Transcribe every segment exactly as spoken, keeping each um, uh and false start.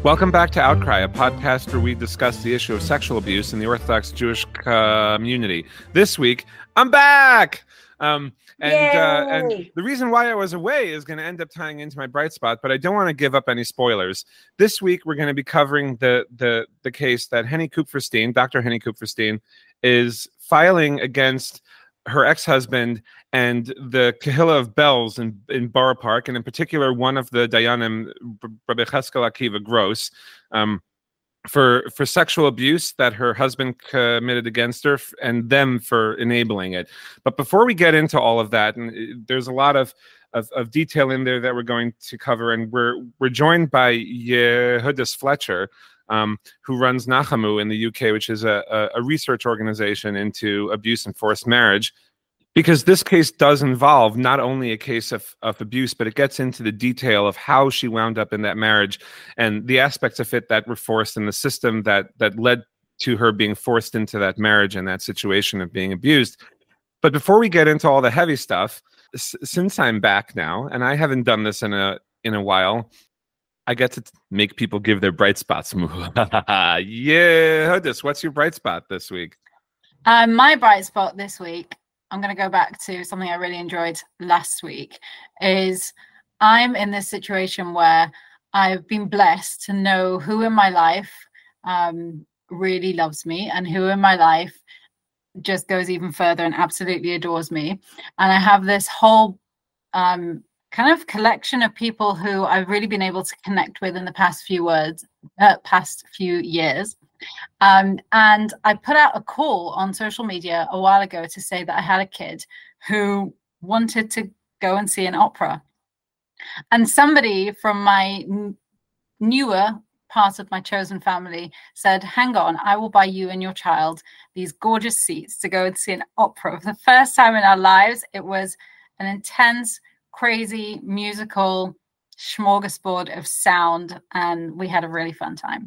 Welcome back to Outcry, a podcast where we discuss the issue of sexual abuse in the Orthodox Jewish community. This week, I'm back! Um, and, uh, and the reason why I was away is going to end up tying into my bright spot, but I don't want to give up any spoilers. This week, we're going to be covering the the the case that Henny Kupferstein, Doctor Henny Kupferstein, is filing against her ex-husband and the Kehillah of Bells in, in Borough Park, and in particular, one of the Dayanim, Rabbi Cheskel Akiva Gross, um, for for sexual abuse that her husband committed against her, and them for enabling it. But before we get into all of that, and there's a lot of, of, of detail in there that we're going to cover, and we're we're joined by Yehudis Fletcher, um, who runs Nachamu in the U K, which is a, a, a research organization into abuse and forced marriage. Because this case does involve not only a case of, of abuse, but it gets into the detail of how she wound up in that marriage and the aspects of it that were forced and the system that that led to her being forced into that marriage and that situation of being abused. But before we get into all the heavy stuff, s- since I'm back now, and I haven't done this in a in a while, I get to make people give their bright spots. Yeah, Hudis, what's your bright spot this week? Um, my bright spot this week, I'm going to go back to something I really enjoyed last week, is I'm in this situation where I've been blessed to know who in my life um, really loves me and who in my life just goes even further and absolutely adores me. And I have this whole um, kind of collection of people who I've really been able to connect with in the past few words, uh, past few years. Um, and I put out a call on social media a while ago to say that I had a kid who wanted to go and see an opera. And somebody from my n- newer part of my chosen family said, hang on, I will buy you and your child these gorgeous seats to go and see an opera. For the first time in our lives, it was an intense, crazy, musical smorgasbord of sound. And we had a really fun time.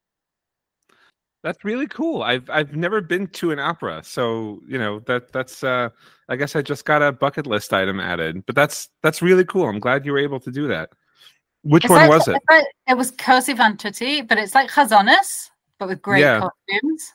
That's really cool. I've I've never been to an opera, so you know that that's. Uh, I guess I just got a bucket list item added, but that's that's really cool. I'm glad you were able to do that. Which it's one like, was it? Like, it was Cosi van Tutti, but it's like Chazonis, but with great yeah. costumes,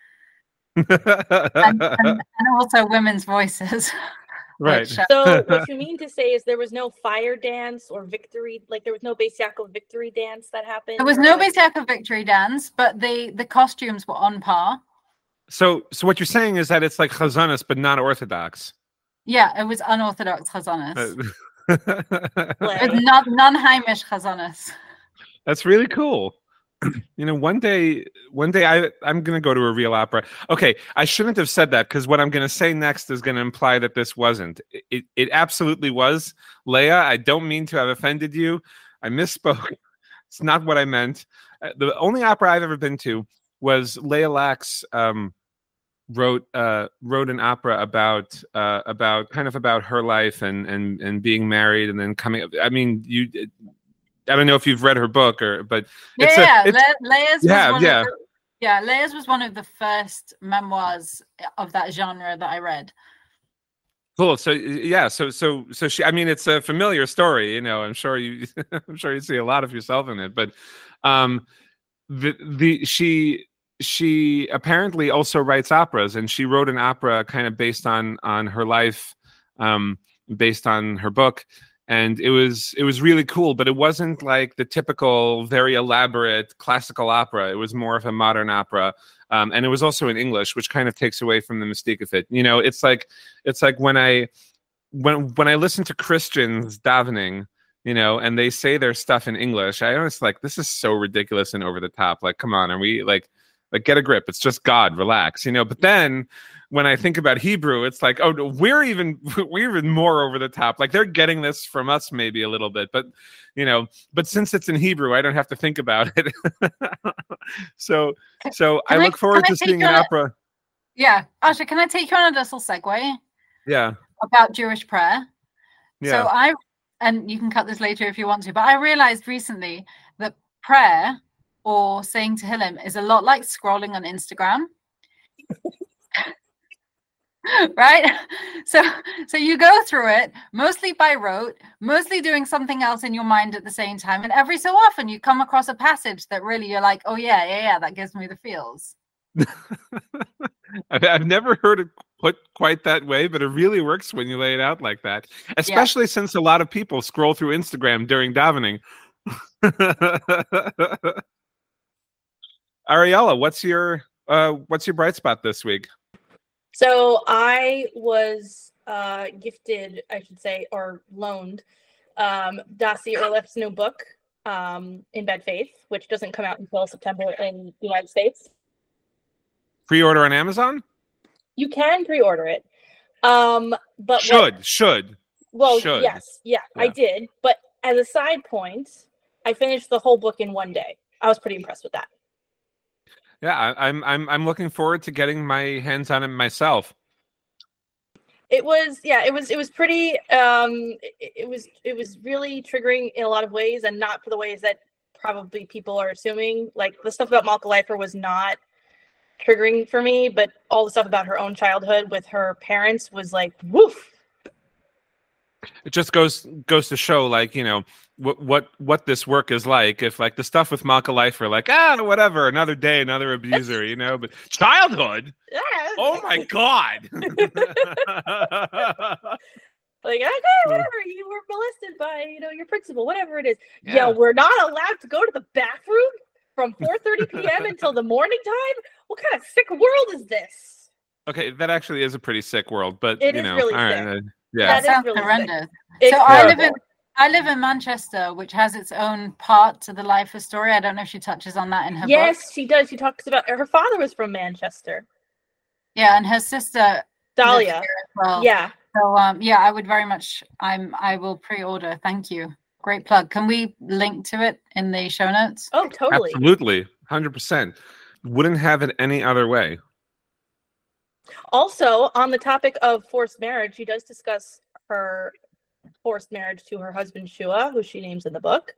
and, and, and also women's voices. Right. Which, uh, so what you mean to say is there was no fire dance or victory, like there was no Beis Yaakov victory dance that happened? There was no Beis Yaakov victory dance, but the, the costumes were on par. So so what you're saying is that it's like Chazonis, but not Orthodox. Yeah, it was unorthodox Chazonis. Uh, it was not non-Heimish Chazonis. That's really cool. You know, one day, one day I, I'm going to go to a real opera. Okay, I shouldn't have said that because what I'm going to say next is going to imply that this wasn't. It, it absolutely was. Leah, I don't mean to have offended you. I misspoke. It's not what I meant. Uh, the only opera I've ever been to was Leah Lax um, wrote uh, wrote an opera about uh, about kind of about her life and and and being married and then coming. I mean, you. It, I don't know if you've read her book or, but it's yeah, a, it's, Le- Leia's yeah, was one yeah, of the, yeah, Leia's was one of the first memoirs of that genre that I read. Cool. So yeah, so so so she. I mean, it's a familiar story. You know, I'm sure you. I'm sure you see a lot of yourself in it. But um, the the she she apparently also writes operas, and she wrote an opera kind of based on on her life, um, based on her book. And it was it was really cool, but it wasn't like the typical, very elaborate classical opera. It was more of a modern opera, um, and it was also in English, which kind of takes away from the mystique of it. You know, it's like it's like when I when when I listen to Christians davening, you know, and they say their stuff in English, I always like, this is so ridiculous and over the top. Like, come on, are we like like get a grip? It's just God, relax, you know. But then when I think about Hebrew, it's like, oh, we're even we're even more over the top. Like they're getting this from us maybe a little bit, but you know, but since it's in Hebrew, I don't have to think about it. so, so I look I, forward to seeing an opera. A, yeah, Asha, can I take you on a little segue? Yeah, about Jewish prayer. Yeah. So I, and you can cut this later if you want to, but I realized recently that prayer or saying Tehillim is a lot like scrolling on Instagram. right? So, so you go through it mostly by rote, mostly doing something else in your mind at the same time. And every so often you come across a passage that really you're like, oh yeah, yeah, yeah, that gives me the feels. I've, I've never heard it put quite that way, but it really works when you lay it out like that, especially yeah. since a lot of people scroll through Instagram during davening. Ariella, what's your uh, what's your bright spot this week? So I was uh, gifted, I should say, or loaned um, Dasi Erlich's new book, um, In Bad Faith, which doesn't come out until September in the United States. Pre-order on Amazon? You can pre-order it. Um, but should, what, should. Well, should. yes, yeah, yeah, I did. But as a side point, I finished the whole book in one day. I was pretty impressed with that. Yeah, I, I'm I'm I'm looking forward to getting my hands on it myself. It was yeah, it was it was pretty um it, it was it was really triggering in a lot of ways, and not for the ways that probably people are assuming. Like the stuff about Malka Leifer was not triggering for me, but all the stuff about her own childhood with her parents was like woof. It just goes goes to show, like, you know, what what what this work is like. If like the stuff with Malka Leifer, like, ah, whatever, another day, another abuser, you know, but childhood, yeah. Oh my god. Like, okay, whatever, you were molested by, you know, your principal, whatever it is. Yeah, yeah, we're not allowed to go to the bathroom from four thirty p.m. until the morning time. What kind of sick world is this? Okay, that actually is a pretty sick world, but it you is know, really all sick. right, uh, yeah, that sounds really horrendous. Sick. So I live in I live in Manchester, which has its own part to the Leifer story. I don't know if she touches on that in her yes, book. Yes, she does. She talks about her father was from Manchester. Yeah, and her sister Dahlia as well. Yeah. So um, yeah, I would very much. I'm. I will pre-order. Thank you. Great plug. Can we link to it in the show notes? Oh, totally. Absolutely, one hundred percent. Wouldn't have it any other way. Also, on the topic of forced marriage, she does discuss her forced marriage to her husband Shua, who she names in the book.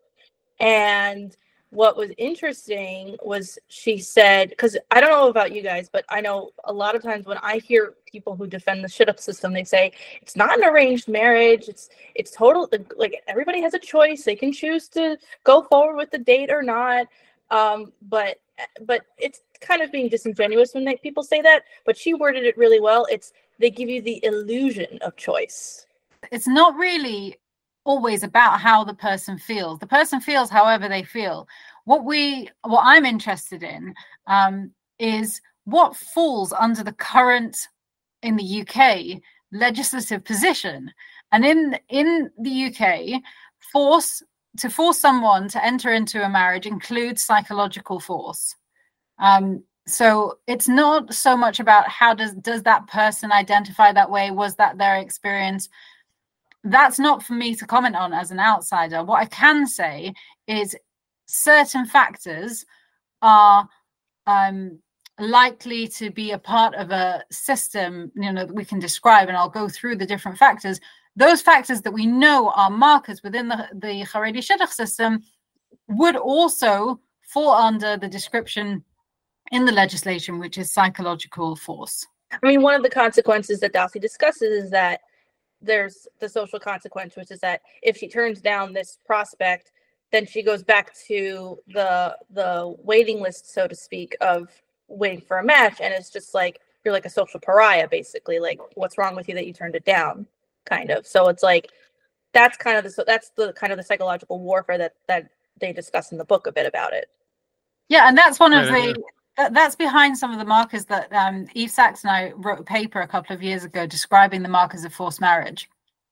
And what was interesting was she said, because I don't know about you guys, but I know a lot of times when I hear people who defend the shidduch system, they say it's not an arranged marriage. It's it's total, like everybody has a choice. They can choose to go forward with the date or not. Um, but but it's kind of being disingenuous when they, people say that. But she worded it really well. It's they give you the illusion of choice. It's not really always about how the person feels. The person feels however they feel. What we, what I'm interested in um, is what falls under the current, in the U K, legislative position. And in in the U K, force to force someone to enter into a marriage includes psychological force. Um, so it's not so much about how does does that person identify that way? Was that their experience? That's not for me to comment on as an outsider. What I can say is certain factors are um, likely to be a part of a system, you know, that we can describe, and I'll go through the different factors. Those factors that we know are markers within the, the Haredi Shidduch system would also fall under the description in the legislation, which is psychological force. I mean, one of the consequences that Dasi discusses is that there's the social consequence, which is that if she turns down this prospect, then she goes back to the the waiting list, so to speak, of waiting for a match, and it's just like you're like a social pariah, basically. Like, what's wrong with you that you turned it down, kind of. So it's like that's kind of the that's the kind of the psychological warfare that that they discuss in the book a bit about it. Yeah, and that's one of the that, that's behind some of the markers that um, Eve Sachs and I wrote a paper a couple of years ago describing the markers of forced marriage.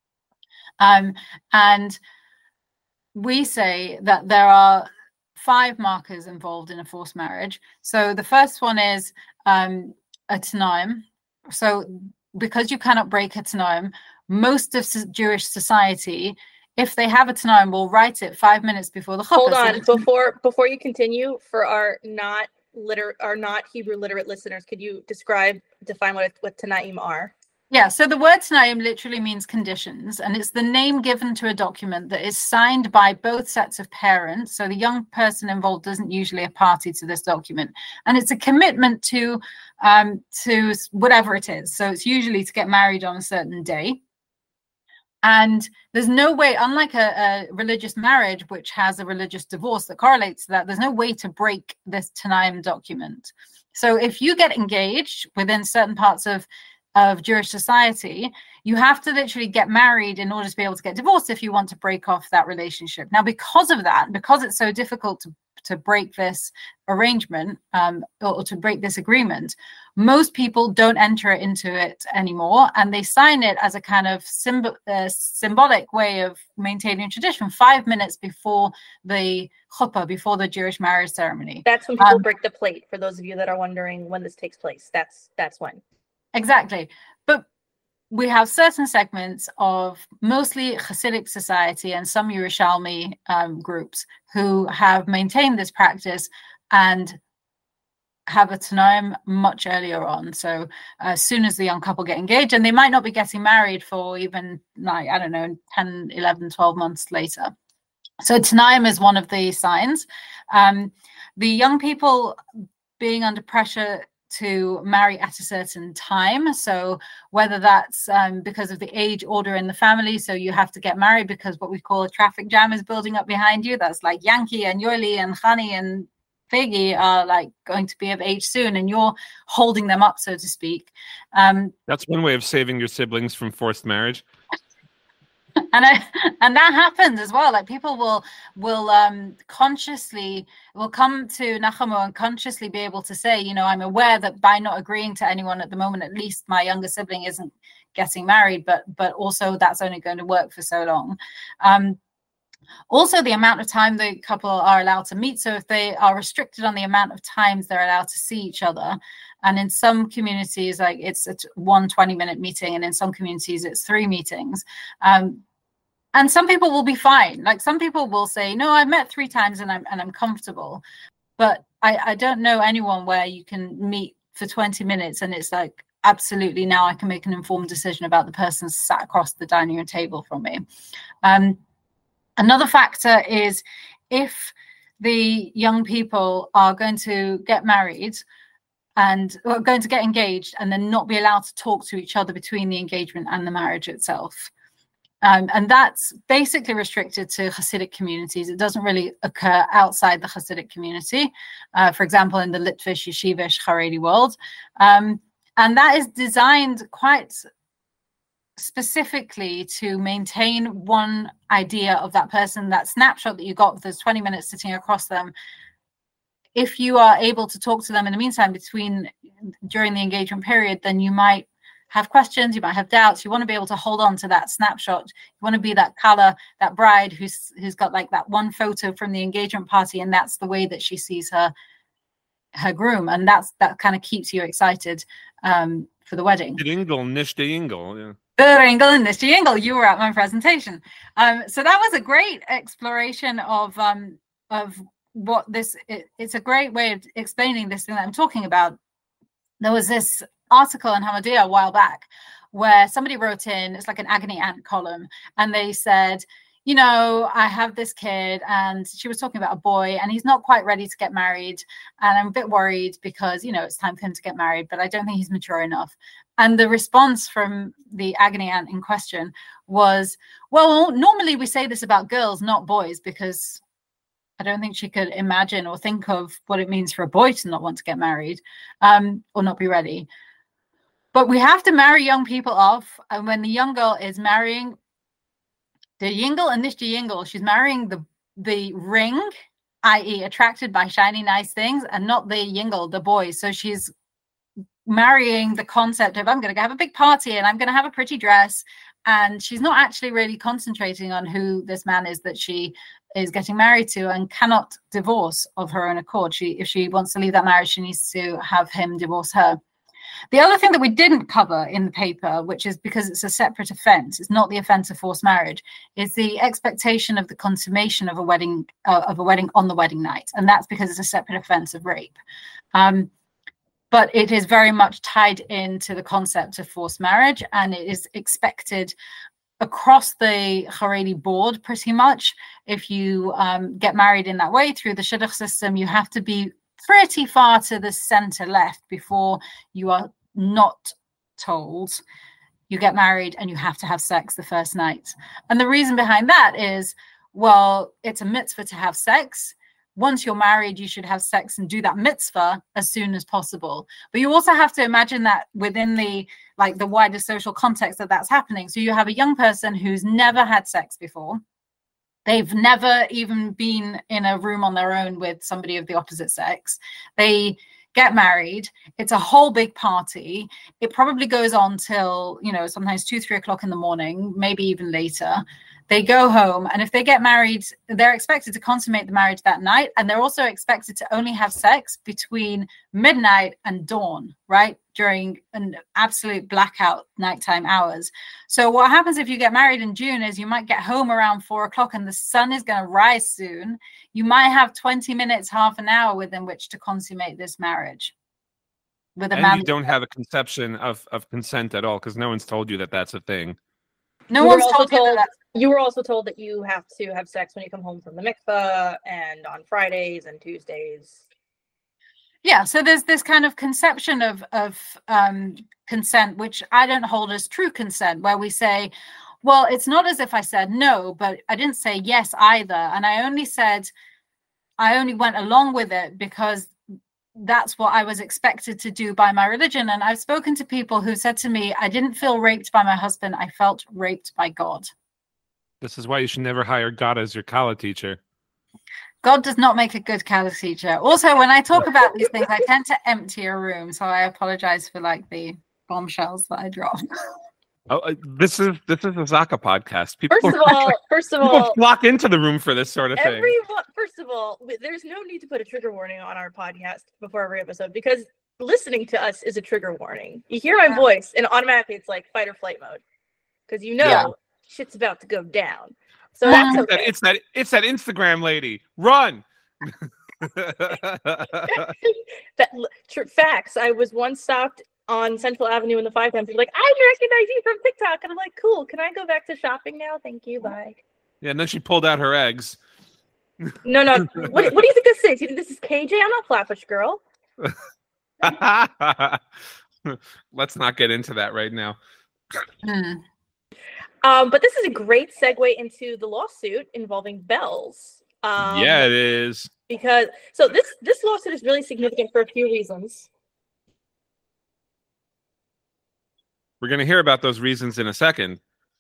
Um, and we say that there are five markers involved in a forced marriage. So the first one is um, a t'naim. So because you cannot break a t'naim, most of Jewish society, if they have a t'naim, will write it five minutes before the chuppah. Hold on, so before before you continue, for our not liter our not Hebrew literate listeners, could you describe define what what t'naim are? Yeah, so the word Tanayim literally means conditions, and it's the name given to a document that is signed by both sets of parents. So the young person involved isn't usually a party to this document, and it's a commitment to um, to whatever it is. So it's usually to get married on a certain day. And there's no way, unlike a, a religious marriage, which has a religious divorce that correlates to that, there's no way to break this Tanayim document. So if you get engaged within certain parts of of Jewish society, you have to literally get married in order to be able to get divorced if you want to break off that relationship. Now, because of that, because it's so difficult to, to break this arrangement um, or, or to break this agreement, most people don't enter into it anymore, and they sign it as a kind of symb- uh, symbolic way of maintaining tradition five minutes before the chuppah, before the Jewish marriage ceremony. That's when people um, break the plate, for those of you that are wondering when this takes place. That's that's when. Exactly. But we have certain segments of mostly Hasidic society and some Yerushalmi um, groups who have maintained this practice and have a Tanayim much earlier on. So as soon as the young couple get engaged, and they might not be getting married for even, like, I don't know, ten, eleven, twelve months later. So Tanayim is one of the signs. Um, the young people being under pressure to marry at a certain time. So whether that's um, because of the age order in the family, so you have to get married because what we call a traffic jam is building up behind you. That's like Yankee and Yoli and Chani and Figgy are like going to be of age soon, and you're holding them up, so to speak. Um, that's one way of saving your siblings from forced marriage. And I, and that happens as well. Like people will will um, consciously will come to Nachamo and consciously be able to say, you know, I'm aware that by not agreeing to anyone at the moment, at least my younger sibling isn't getting married. But but also that's only going to work for so long. Um, also, the amount of time the couple are allowed to meet. So if they are restricted on the amount of times they're allowed to see each other, and in some communities, like it's a one twenty minute meeting, and in some communities it's three meetings. Um, and some people will be fine. Like some people will say, no, I've met three times and I'm and I'm comfortable. But I, I don't know anyone where you can meet for twenty minutes and it's like, absolutely, now I can make an informed decision about the person sat across the dining room table from me. Um, Another factor is if the young people are going to get married and are going to get engaged and then not be allowed to talk to each other between the engagement and the marriage itself. Um, and that's basically restricted to Hasidic communities. It doesn't really occur outside the Hasidic community, uh, for example, in the Litvish, Yeshivish, Haredi world. Um, and that is designed quite specifically to maintain one idea of that person, that snapshot that you got with those twenty minutes sitting across them. If you are able to talk to them in the meantime between during the engagement period, then you might have questions, you might have doubts. You want to be able to hold on to that snapshot. You want to be that color, that bride who's who's got like that one photo from the engagement party, and that's the way that she sees her her groom, and that's that kind of keeps you excited um, for the wedding. Ingle, nicht the Ingle, yeah. Ingle and Mister Ingle, you were at my presentation. Um, so that was a great exploration of um, of what this, it, it's a great way of explaining this thing that I'm talking about. There was this article in Hamadia a while back where somebody wrote in, it's like an agony aunt column, and they said, you know, I have this kid, and she was talking about a boy, and he's not quite ready to get married, and I'm a bit worried because, you know, it's time for him to get married, but I don't think he's mature enough. And the response from the agony aunt in question was, well, normally we say this about girls, not boys, because I don't think she could imagine or think of what it means for a boy to not want to get married um, or not be ready. But we have to marry young people off, and when the young girl is marrying the Yingle and nicht the Yingle, she's marrying the the ring, that is attracted by shiny, nice things, and not the Yingle, the boy. So she's marrying the concept of, I'm going to have a big party and I'm going to have a pretty dress. And she's not actually really concentrating on who this man is that she is getting married to, and cannot divorce of her own accord. She, if she wants to leave that marriage, she needs to have him divorce her. The other thing that we didn't cover in the paper, which is because it's a separate offense, it's not the offense of forced marriage, is the expectation of the consummation of a wedding uh, of a wedding on the wedding night, and that's because it's a separate offense of rape. Um, but it is very much tied into the concept of forced marriage, and it is expected across the Haredi board pretty much. If you um, get married in that way through the shidduch system, you have to be pretty far to the center left before you are not told you get married and you have to have sex the first night. And the reason behind that is, well, it's a mitzvah to have sex. Once you're married, you should have sex and do that mitzvah as soon as possible. But you also have to imagine that within the like the wider social context that that's happening. So you have a young person who's never had sex before. They've never even been in a room on their own with somebody of the opposite sex. They get married. It's a whole big party. It probably goes on till, you know, sometimes two, three o'clock in the morning, maybe even later. They go home, and if they get married, they're expected to consummate the marriage that night, and they're also expected to only have sex between midnight and dawn, right? During an absolute blackout nighttime hours. So what happens if you get married in June is you might get home around four o'clock and the sun is going to rise soon. You might have twenty minutes, half an hour within which to consummate this marriage. With a and man you don't have a conception of, of consent at all, because no one's told you that that's a thing. No You one's were also told you that told- that's You were also told that you have to have sex when you come home from the mikveh and on Fridays and Tuesdays. Yeah, so there's this kind of conception of of um, consent, which I don't hold as true consent, where we say, well, it's not as if I said no, but I didn't say yes either. And I only said, I only went along with it because that's what I was expected to do by my religion. And I've spoken to people who said to me, I didn't feel raped by my husband, I felt raped by God. This is why you should never hire God as your Kala teacher. God does not make a good Kala teacher. Also, when I talk about these things, I tend to empty a room. So I apologize for like the bombshells that I drop. Oh, uh, this is this is a Zaka podcast. People, First of all, first of people all, flock into the room for this sort of thing. everyone. First of all, w- there's no need to put a trigger warning on our podcast before every episode because listening to us is a trigger warning. You hear my Yeah. voice, and automatically it's like fight or flight mode because you know Yeah. shit's about to go down. So Well, that's It's that, okay. it's that it's that Instagram lady. Run. That l- tr- facts. I was once stopped on Central Avenue in the Five Times. They're like, I recognize you from TikTok, and I'm like, cool. Can I go back to shopping now? Thank you. Bye. Yeah, and then she pulled out her eggs. No, no. what, what do you think this is? You think this is K J? I'm not Flatbush Girl. Let's not get into that right now. Hmm. Um, but this is a great segue into the lawsuit involving Bells. Um, Yeah, it is. Because so this this lawsuit is really significant for a few reasons. We're going to hear about those reasons in a second.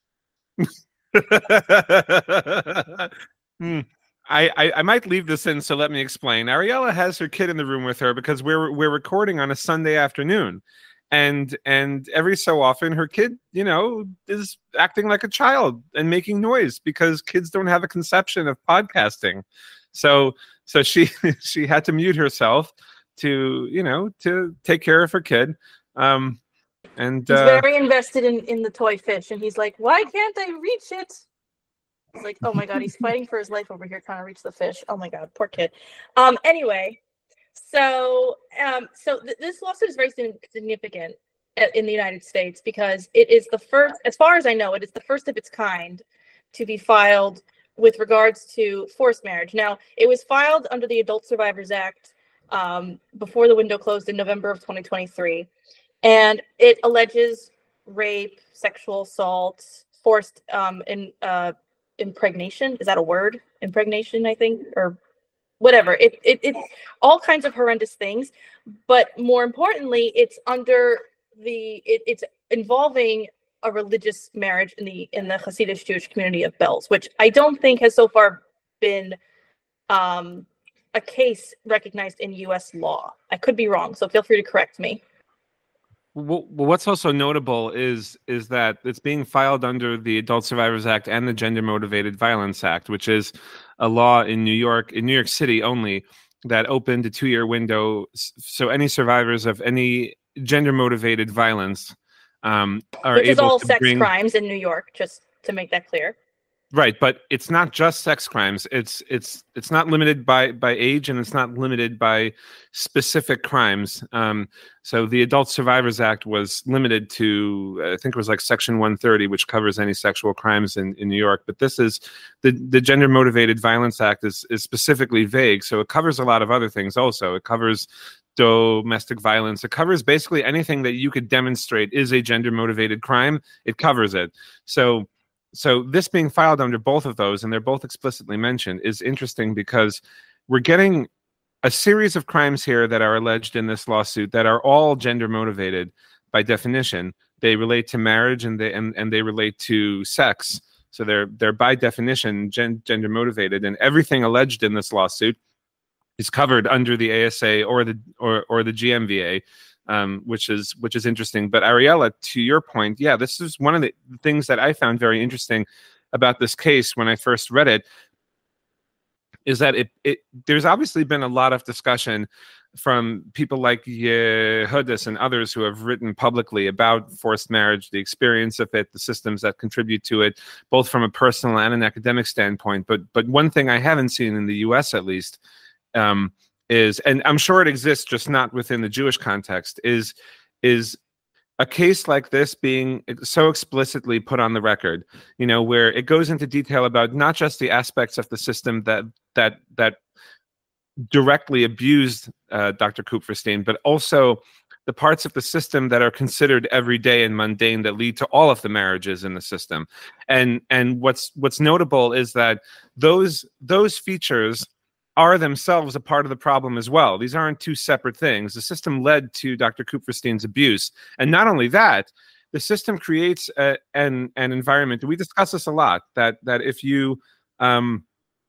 Hmm. I, I, I might leave this in, so let me explain. Ariella has her kid in the room with her because we're we're recording on a Sunday afternoon, and and every so often her kid, you know, is acting like a child and making noise because kids don't have a conception of podcasting. So so she she had to mute herself to you know to take care of her kid. Um, and He's uh, very invested in, in the toy fish, and he's like, why can't I reach it? It's like, oh my god, he's fighting for his life over here trying to reach the fish. Oh my god, poor kid. Um, anyway, so um, so th- this lawsuit is very sig- significant a- in the United States because it is the first, as far as I know, it is the first of its kind to be filed with regards to forced marriage. Now, it was filed under the Adult Survivors Act um, before the window closed in November of twenty twenty-three. And it alleges rape, sexual assault, forced um, in, uh, impregnation. Is that a word? Impregnation, I think, or whatever. It, it it's all kinds of horrendous things. But more importantly, it's under the it, it's involving a religious marriage in the in the Hasidic Jewish community of Bells, which I don't think has so far been um, a case recognized in U S law. I could be wrong, so feel free to correct me. Well, well, what's also notable is is that it's being filed under the Adult Survivors Act and the Gender Motivated Violence Act, which is a law in New York, in New York City only, that opened a two-year window. So any survivors of any gender motivated violence um, are Which is able all to sex bring. crimes in New York, just to make that clear. Right, but it's not just sex crimes. It's it's it's not limited by by age, and it's not limited by specific crimes. Um, so the Adult Survivors Act was limited to, I think it was like Section one thirty, which covers any sexual crimes in, in New York. But this is the the Gender Motivated Violence Act is is specifically vague, so it covers a lot of other things. Also, it covers domestic violence. It covers basically anything that you could demonstrate is a gender motivated crime. It covers it. So. So this being filed under both of those, and they're both explicitly mentioned, is interesting because we're getting a series of crimes here that are alleged in this lawsuit that are all gender motivated by definition. They relate to marriage and they and, and they relate to sex. So they're they're by definition gen, gender motivated, and everything alleged in this lawsuit is covered under the A S A or the or or the G M V A. Um, which is which is interesting. But Ariella, to your point, yeah, this is one of the things that I found very interesting about this case when I first read it, is that it, it there's obviously been a lot of discussion from people like Yehudis and others who have written publicly about forced marriage, the experience of it, the systems that contribute to it, both from a personal and an academic standpoint. But but one thing I haven't seen in the U S at least, um, is, and I'm sure it exists, just not within the Jewish context, is is a case like this being so explicitly put on the record, you know, where it goes into detail about not just the aspects of the system that that that directly abused uh, Doctor Kupferstein, but also the parts of the system that are considered everyday and mundane that lead to all of the marriages in the system. And and what's what's notable is that those those features are themselves a part of the problem as well. These aren't two separate things. The system led to Doctor Kupferstein's abuse. And not only that, the system creates a, an, an environment, and we discuss this a lot, that that if you um,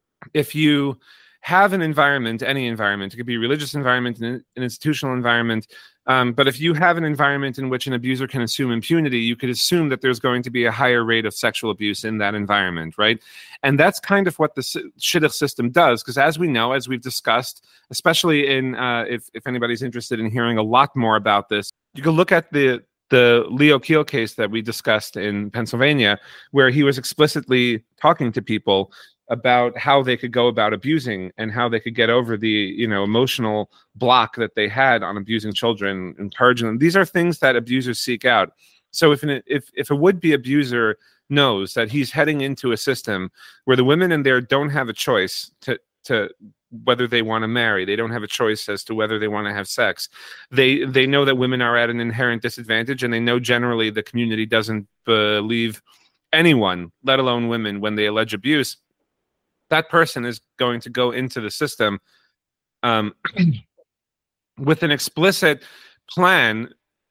if you have an environment, any environment, it could be a religious environment, an, an institutional environment, um, but if you have an environment in which an abuser can assume impunity, you could assume that there's going to be a higher rate of sexual abuse in that environment, right? And that's kind of what the shidduch system does, because as we know, as we've discussed, especially in, uh, if, if anybody's interested in hearing a lot more about this, you can look at the the Leo Keel case that we discussed in Pennsylvania, where he was explicitly talking to people about how they could go about abusing and how they could get over the, you know, emotional block that they had on abusing children, encouraging them. These are things that abusers seek out. So if an, if if a would-be abuser knows that he's heading into a system where the women in there don't have a choice to to whether they want to marry, they don't have a choice as to whether they want to have sex. They they know that women are at an inherent disadvantage, and they know generally the community doesn't believe anyone, let alone women, when they allege abuse. That person is going to go into the system um, with an explicit plan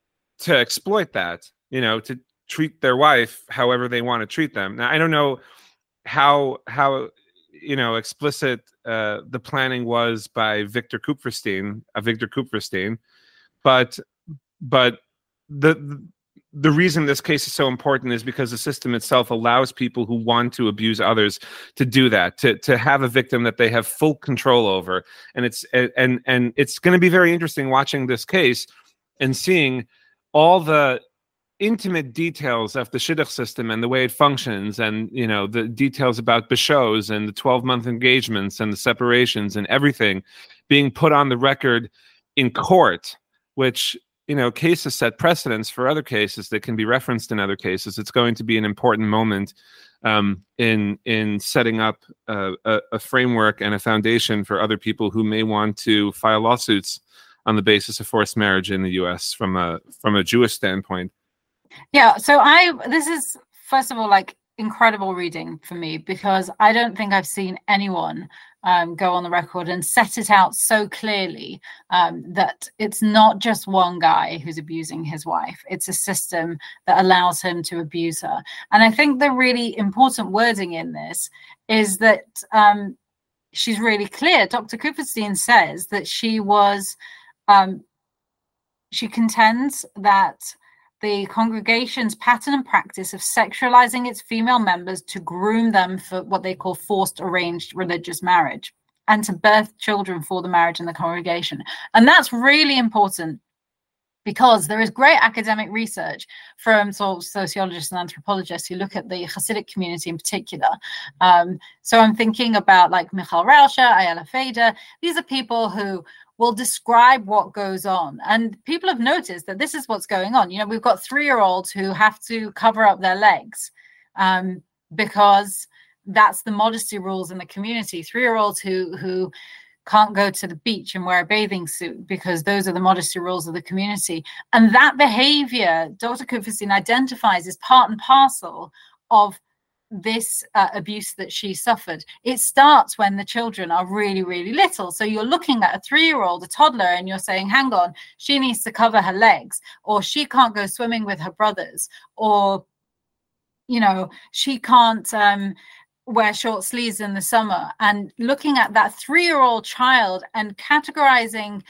to exploit that, you know, to treat their wife however they want to treat them. Now, I don't know how how you know explicit uh, the planning was by Victor Kupferstein, uh, Victor Kupferstein, but but the. The reason this case is so important is because the system itself allows people who want to abuse others to do that, to to have a victim that they have full control over. And it's and and it's going to be very interesting watching this case and seeing all the intimate details of the shidduch system and the way it functions, and you know the details about bishos and the twelve-month engagements and the separations and everything being put on the record in court, which, you know, cases set precedents for other cases that can be referenced in other cases. It's going to be an important moment um, in in setting up uh, a, a framework and a foundation for other people who may want to file lawsuits on the basis of forced marriage in the U S from a from a Jewish standpoint. Yeah, so I this is first of all like incredible reading for me, because I don't think I've seen anyone um, go on the record and set it out so clearly um, that it's not just one guy who's abusing his wife. It's a system that allows him to abuse her. And I think the really important wording in this is that um, she's really clear. Doctor Kupferstein says that she was, um, she contends that the congregation's pattern and practice of sexualizing its female members to groom them for what they call forced arranged religious marriage and to birth children for the marriage in the congregation. And that's really important, because there is great academic research from sort of sociologists and anthropologists who look at the Hasidic community in particular. Um, so I'm thinking about like Michal Rauscher, Ayala Fader. These are people who will describe what goes on. And people have noticed that this is what's going on. You know, we've got three-year-olds who have to cover up their legs um, because that's the modesty rules in the community. Three-year-olds who who can't go to the beach and wear a bathing suit because those are the modesty rules of the community. And that behavior, Doctor Kupferstein identifies as part and parcel of this uh, abuse that she suffered. It starts when the children are really, really little. So you're looking at a three-year-old, a toddler, and you're saying, hang on, she needs to cover her legs, or she can't go swimming with her brothers, or, you know, she can't um, wear short sleeves in the summer. And looking at that three-year-old child and categorizing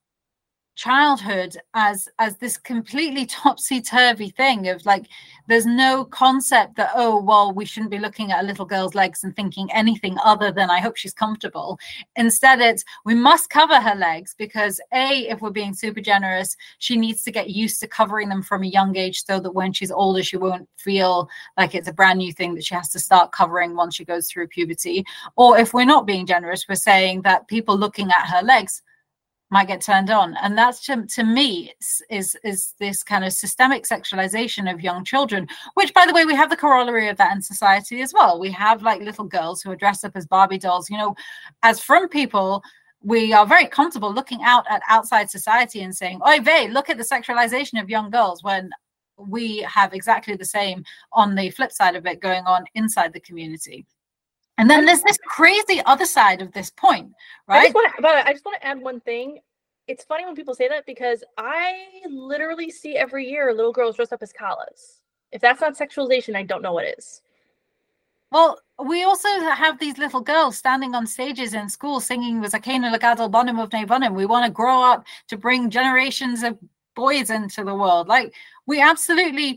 childhood as as this completely topsy-turvy thing of like, there's no concept that, oh, well, we shouldn't be looking at a little girl's legs and thinking anything other than I hope she's comfortable. Instead, it's we must cover her legs because A, if we're being super generous, she needs to get used to covering them from a young age so that when she's older, she won't feel like it's a brand new thing that she has to start covering once she goes through puberty. Or if we're not being generous, we're saying that people looking at her legs might get turned on. And that's to, to me is is this kind of systemic sexualization of young children, which, by the way, we have the corollary of that in society as well. We have like little girls who are dressed up as Barbie dolls. You know, as from people, we are very comfortable looking out at outside society and saying, oy vey, look at the sexualization of young girls, when we have exactly the same on the flip side of it going on inside the community. And then there's this crazy other side of this point, right? I just want to, but I just want to add one thing. It's funny when people say that because I literally see every year little girls dressed up as Kalas. If that's not sexualization, I don't know what is. Well, we also have these little girls standing on stages in school singing Zakenu Lagadol Bonim of Nevonim. We want to grow up to bring generations of boys into the world. Like, we absolutely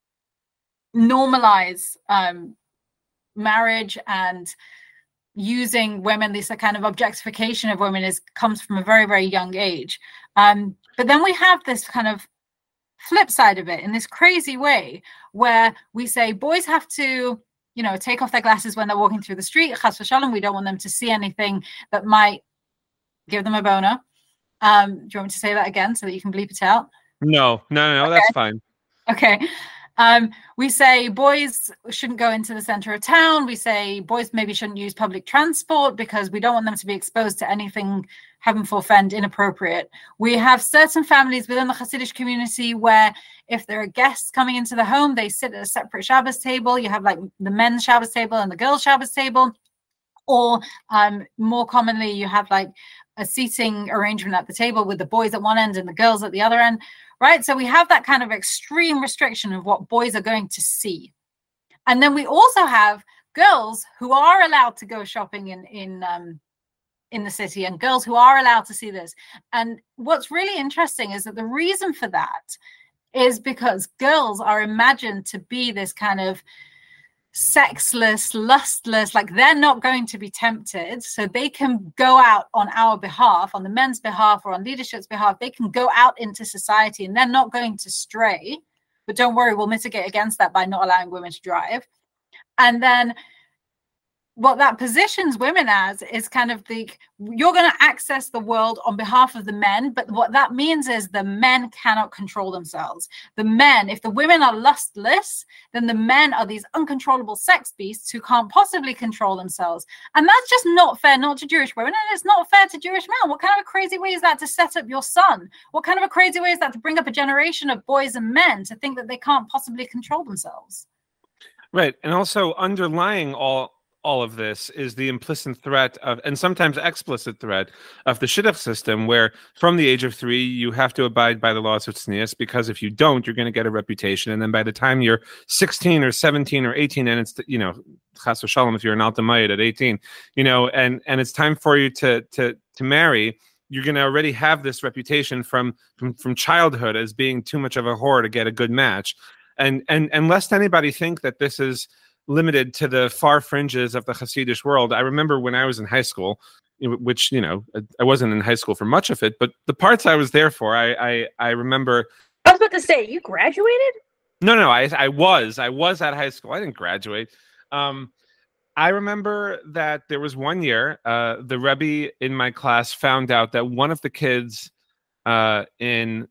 normalize um marriage and using women. This kind of objectification of women is comes from a very, very young age. Um, but then we have this kind of flip side of it in this crazy way where we say boys have to, you know, take off their glasses when they're walking through the street. Chas v'shalom, we don't want them to see anything that might give them a boner. Um, do you want me to say that again so that you can bleep it out? No, no, no, okay. That's fine. Okay. Um, we say boys shouldn't go into the center of town. We say boys maybe shouldn't use public transport because we don't want them to be exposed to anything, heaven forfend, inappropriate. We have certain families within the Hasidic community where if there are guests coming into the home, they sit at a separate Shabbos table. You have like the men's Shabbos table and the girls' Shabbos table. Or um, more commonly, you have like a seating arrangement at the table with the boys at one end and the girls at the other end. Right. So we have that kind of extreme restriction of what boys are going to see. And then we also have girls who are allowed to go shopping in, in, um, in the city, and girls who are allowed to see this. And what's really interesting is that the reason for that is because girls are imagined to be this kind of sexless, lustless, like they're not going to be tempted, so they can go out on our behalf, on the men's behalf or on leadership's behalf. They can go out into society and they're not going to stray. But don't worry, we'll mitigate against that by not allowing women to drive. And then what that positions women as is kind of the, you're going to access the world on behalf of the men, but what that means is the men cannot control themselves. The men, if the women are lustless, then the men are these uncontrollable sex beasts who can't possibly control themselves. And that's just not fair, not to Jewish women, and it's not fair to Jewish men. What kind of a crazy way is that to set up your son? What kind of a crazy way is that to bring up a generation of boys and men to think that they can't possibly control themselves? Right. And also underlying all all of this is the implicit threat of, and sometimes explicit threat of the shidduch system, where from the age of three, you have to abide by the laws of tznius, because if you don't, you're going to get a reputation. And then by the time you're sixteen or seventeen or eighteen, and it's, you know, chas v'shalom, if you're an altamayit at eighteen, you know, and, and it's time for you to, to, to marry, you're going to already have this reputation from, from, from childhood as being too much of a whore to get a good match. And, and, and lest anybody think that this is limited to the far fringes of the Hasidic world. I remember when I was in high school, which, you know, I wasn't in high school for much of it, but the parts I was there for, I I, I remember. I was about to say, you graduated? No, no, I I was I was at high school. I didn't graduate. Um, I remember that there was one year, uh, the Rebbe in my class found out that one of the kids uh, in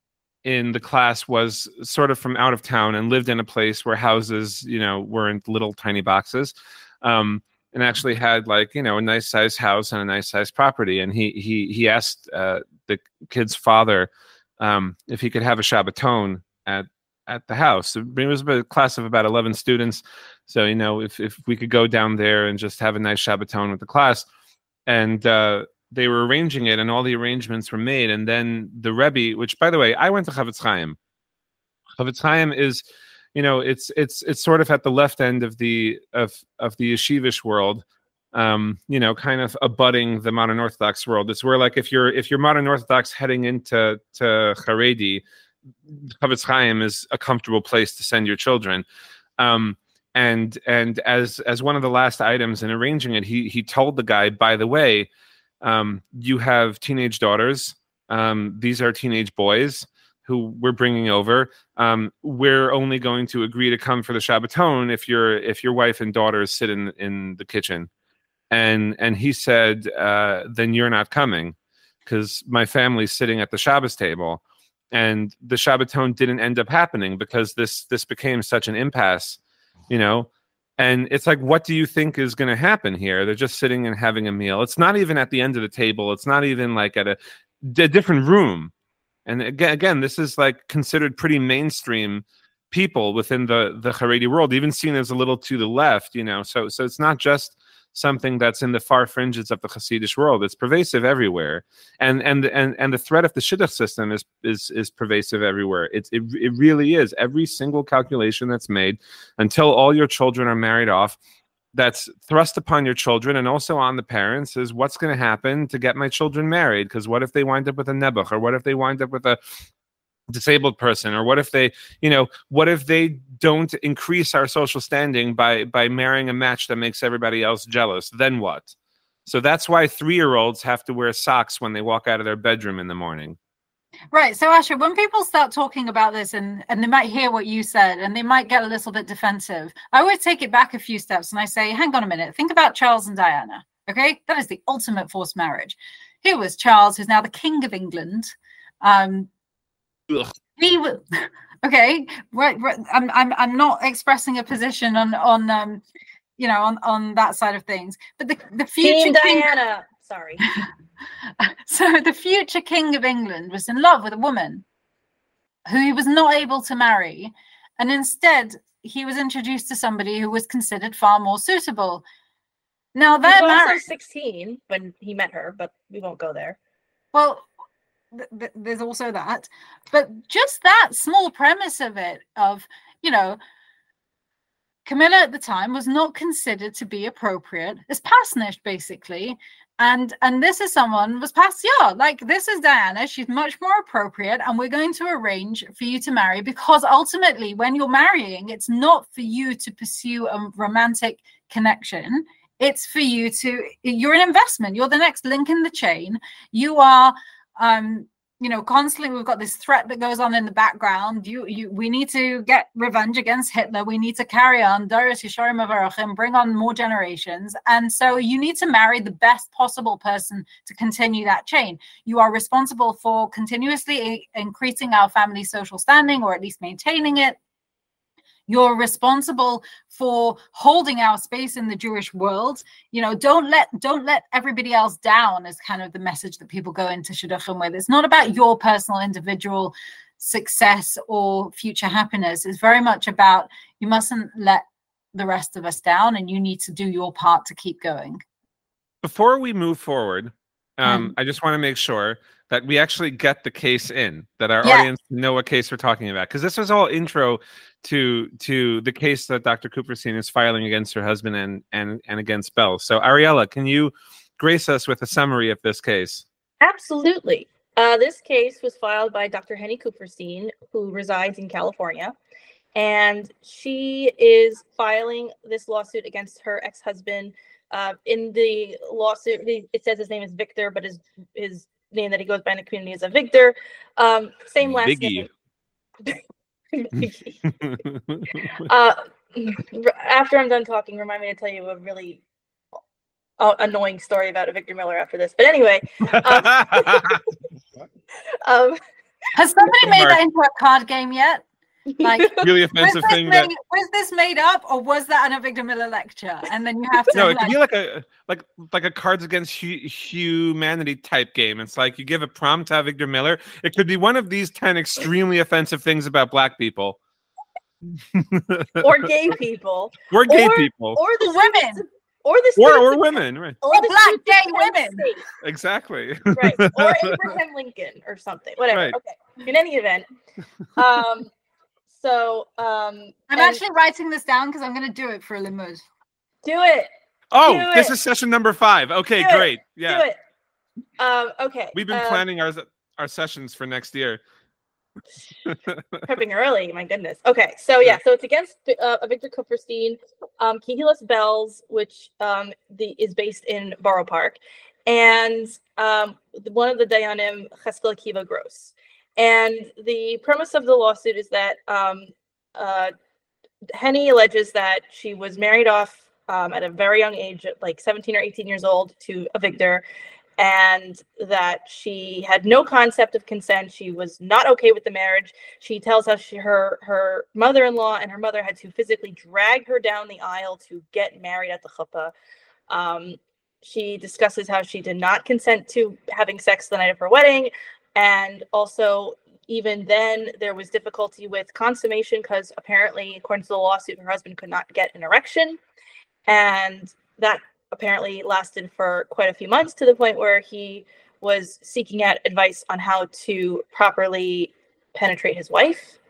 in the class was sort of from out of town and lived in a place where houses, you know, weren't little tiny boxes, um, and actually had like, you know, a nice sized house and a nice sized property. And he he he asked uh, the kid's father um, if he could have a Shabbaton at at the house. It was a class of about eleven students. So, you know, if, if we could go down there and just have a nice Shabbaton with the class. And uh, they were arranging it, and all the arrangements were made. And then the Rebbe, which, by the way, I went to Chavetz Chaim. Chavetz Chaim is, you know, it's it's it's sort of at the left end of the of of the yeshivish world, um, you know, kind of abutting the modern Orthodox world. It's where, like, if you're if you're modern Orthodox heading into to Haredi, Chavetz Chaim is a comfortable place to send your children. Um, and and as as one of the last items in arranging it, he he told the guy, by the way, um, you have teenage daughters. Um, these are teenage boys who we're bringing over. Um, we're only going to agree to come for the Shabbaton if your if your wife and daughters sit in in the kitchen. And and he said, uh, then you're not coming, because my family's sitting at the Shabbos table. And the Shabbaton didn't end up happening because this this became such an impasse, you know. And it's like, what do you think is going to happen here? They're just sitting and having a meal. It's not even at the end of the table. It's not even like at a, a different room. And again, again, this is like considered pretty mainstream people within the the Haredi world, even seen as a little to the left, you know. So so it's not just something that's in the far fringes of the Hasidic world. It's pervasive everywhere, and and and and the threat of the shidduch system is is is pervasive everywhere. It's it it really is. Every single calculation that's made until all your children are married off, that's thrust upon your children and also on the parents, is what's going to happen to get my children married? Because what if they wind up with a nebuch, or what if they wind up with a disabled person, or what if they, you know, what if they don't increase our social standing by by marrying a match that makes everybody else jealous? Then what? So that's why three-year-olds have to wear socks when they walk out of their bedroom in the morning. Right. So Asher, when people start talking about this, and and they might hear what you said and they might get a little bit defensive, I always take it back a few steps and I say, hang on a minute, think about Charles and Diana. Okay, that is the ultimate forced marriage. Here was Charles, who's now the King of England. Um, Ugh. He was okay. Right, right. I'm I'm I'm not expressing a position on on um, you know, on on that side of things. But the the future Team king, Diana. Sorry. So the future King of England was in love with a woman who he was not able to marry, and instead he was introduced to somebody who was considered far more suitable. Now they're He was also married. sixteen when he met her, but we won't go there. Well, th- th- there's also that, but just that small premise of it, of, you know, Camilla at the time was not considered to be appropriate as Pasnish, basically. And and this is someone was past, yeah, like this is Diana. She's much more appropriate, and we're going to arrange for you to marry, because ultimately when you're marrying, it's not for you to pursue a romantic connection. It's for you to, you're an investment. You're the next link in the chain. You are, um, you know, constantly we've got this threat that goes on in the background. You, you, we need to get revenge against Hitler. We need to carry on, Doros Yesharim Avarachim, bring on more generations. And so you need to marry the best possible person to continue that chain. You are responsible for continuously increasing our family social standing, or at least maintaining it. You're responsible for holding our space in the Jewish world. You know, don't let don't let everybody else down is kind of the message that people go into shidduchim with. It's not about your personal individual success or future happiness. It's very much about, you mustn't let the rest of us down, and you need to do your part to keep going. Before we move forward, um, Mm. I just want to make sure that we actually get the case in, that our Yeah. audience know what case we're talking about, because this was all intro to to the case that Doctor Cooperstein is filing against her husband and and and against Bell. So Ariella, can you grace us with a summary of this case? Absolutely. Uh, this case was filed by Doctor Henny Cooperstein, who resides in California, and she is filing this lawsuit against her ex-husband Uh, in the lawsuit, it says his name is Victor, but his his name that he goes by in the community is a Victor. Um, same last Biggie. name. uh, after I'm done talking, remind me to tell you a really uh, annoying story about a Victor Miller after this. But anyway, um, um, has somebody made that into a card game yet? Like, really offensive thing. Made, that... Was this made up, or was that an a Victor Miller lecture? And then you have to. No, it like... could be like a like like a Cards Against hu- Humanity type game. It's like you give a prompt to Victor Miller. It could be one of these ten extremely offensive things about Black people, or gay people, or gay or, people, or the women. Or the or, or women, right? Or, or the Black gay women. State. Exactly. Right. Or Abraham Lincoln or something. Whatever. Right. Okay. In any event. Um so um I'm actually writing this down because I'm gonna do it for a limud. Do it. Oh, do this it. is session number five. Okay, do great. It. Yeah. Do it. Um, okay. We've been um, planning our our sessions for next year. Prepping early, my goodness. Okay, so yeah, so it's against uh, Victor Kupferstein, um, Kehilas Bells, which um, the is based in Borough Park, and um, one of the Dayanim, Cheskel Akiva Gross. And the premise of the lawsuit is that um, uh, Henny alleges that she was married off um, at a very young age, like seventeen or eighteen years old, to a Victor, and that she had no concept of consent. She was not okay with the marriage. She tells us she, her her mother-in-law and her mother had to physically drag her down the aisle to get married at the chuppah. Um, she discusses how she did not consent to having sex the night of her wedding, and also even then there was difficulty with consummation because apparently, according to the lawsuit, her husband could not get an erection, and that apparently lasted for quite a few months to the point where he was seeking out advice on how to properly penetrate his wife.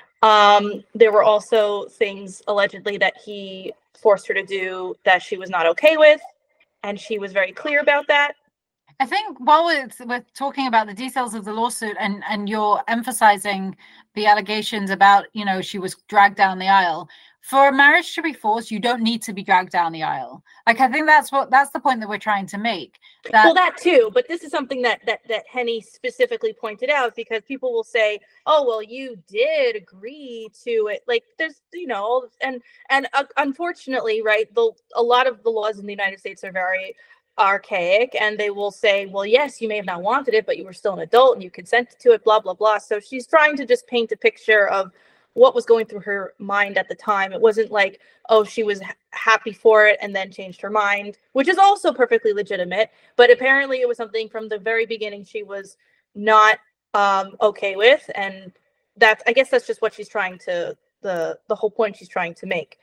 Um, there were also things allegedly that he forced her to do that she was not okay with, and she was very clear about that. I think while we're, we're talking about the details of the lawsuit and, and you're emphasizing the allegations about, you know, she was dragged down the aisle, for a marriage to be forced, you don't need to be dragged down the aisle. Like, I think that's what that's the point that we're trying to make. That, well, that too, but this is something that that that Henny specifically pointed out, because people will say, "Oh, well, you did agree to it." Like, there's, you know, and and uh, unfortunately, right, the a lot of the laws in the United States are very archaic, and they will say, well, yes, you may have not wanted it, but you were still an adult and you consented to it, blah blah blah. So she's trying to just paint a picture of what was going through her mind at the time. It wasn't like, oh, she was ha- happy for it and then changed her mind, which is also perfectly legitimate, but apparently it was something from the very beginning she was not um okay with, and that's, I guess that's just what she's trying to, the the whole point she's trying to make.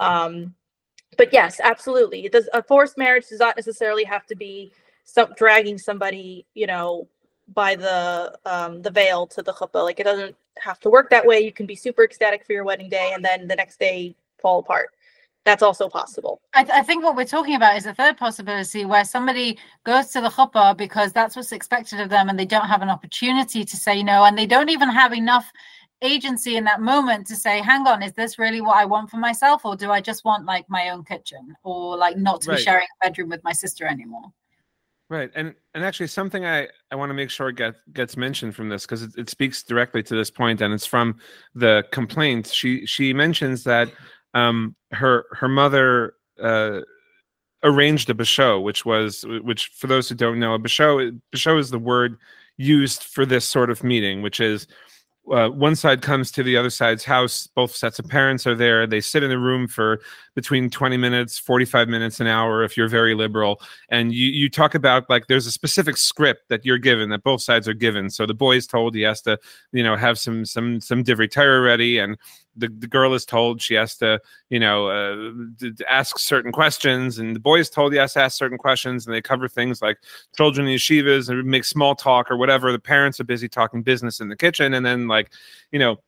um But yes, absolutely. It does. A forced marriage does not necessarily have to be some dragging somebody, you know, by the um, the veil to the chuppah. Like, it doesn't have to work that way. You can be super ecstatic for your wedding day and then the next day fall apart. That's also possible. I, th- I think what we're talking about is a third possibility where somebody goes to the chuppah because that's what's expected of them, and they don't have an opportunity to say no, and they don't even have enough agency in that moment to say, hang on, is this really what I want for myself, or do I just want like my own kitchen, or like not to right. be sharing a bedroom with my sister anymore? Right. And and actually something I, I want to make sure get, gets mentioned from this, because it, it speaks directly to this point, and it's from the complaint. She she mentions that um her her mother uh arranged a basho, which was which for those who don't know, a basho basho is the word used for this sort of meeting, which is Uh, one side comes to the other side's house. Both sets of parents are there. They sit in a room for between twenty minutes, forty-five minutes, an hour, if you're very liberal. And you, you talk about, like, there's a specific script that you're given, that both sides are given. So the boy is told he has to, you know, have some some some divrei Torah ready, and the, the girl is told she has to, you know, uh, d- d- ask certain questions, and the boy is told he has to ask certain questions, and they cover things like children in yeshivas and make small talk or whatever. The parents are busy talking business in the kitchen, and then, like, you know,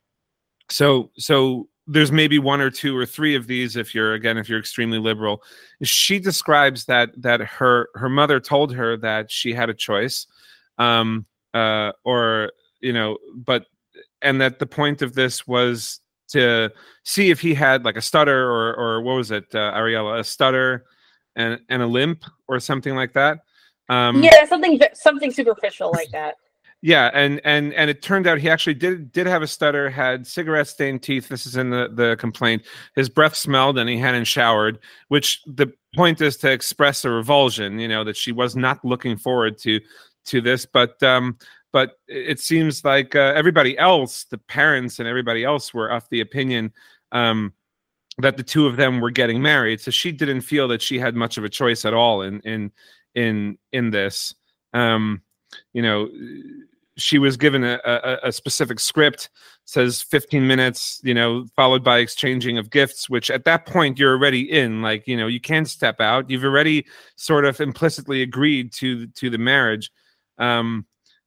so so there's maybe one or two or three of these if you're, again, if you're extremely liberal. She describes that that her her mother told her that she had a choice, um, uh, or, you know, but and that the point of this was to see if he had like a stutter or or what was it, uh, Ariella, a stutter, and and a limp or something like that. Um, yeah, something something superficial like that. Yeah, and and and it turned out he actually did did have a stutter, had cigarette stained teeth. This is in the the complaint. His breath smelled, and he hadn't showered. Which the point is to express a revulsion. You know that she was not looking forward to to this, but um, but it seems like uh, everybody else, the parents and everybody else, were of the opinion um, that the two of them were getting married. So she didn't feel that she had much of a choice at all in in in in this. Um, you know. She was given a, a, a specific script, says fifteen minutes, you know, followed by exchanging of gifts, which at that point you're already in. Like, you know, you can't step out. You've already sort of implicitly agreed to to the marriage. Um,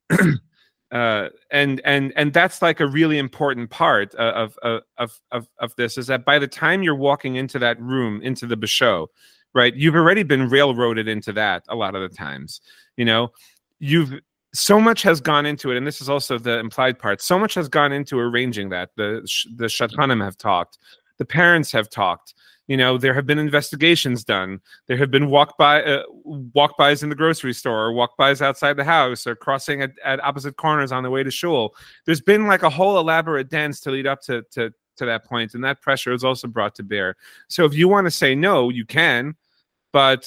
uh, and and and that's like a really important part of, of, of, of, of this, is that by the time you're walking into that room, into the Basho, right, you've already been railroaded into that a lot of the times. You know, you've so much has gone into it, and this is also the implied part. So much has gone into arranging that. The the Shadchanim have talked, the parents have talked. You know, there have been investigations done. There have been walk by uh, walk bys in the grocery store, or walk bys outside the house, or crossing at, at opposite corners on the way to shul. There's been like a whole elaborate dance to lead up to to to that point, and that pressure is also brought to bear. So if you want to say no, you can, but.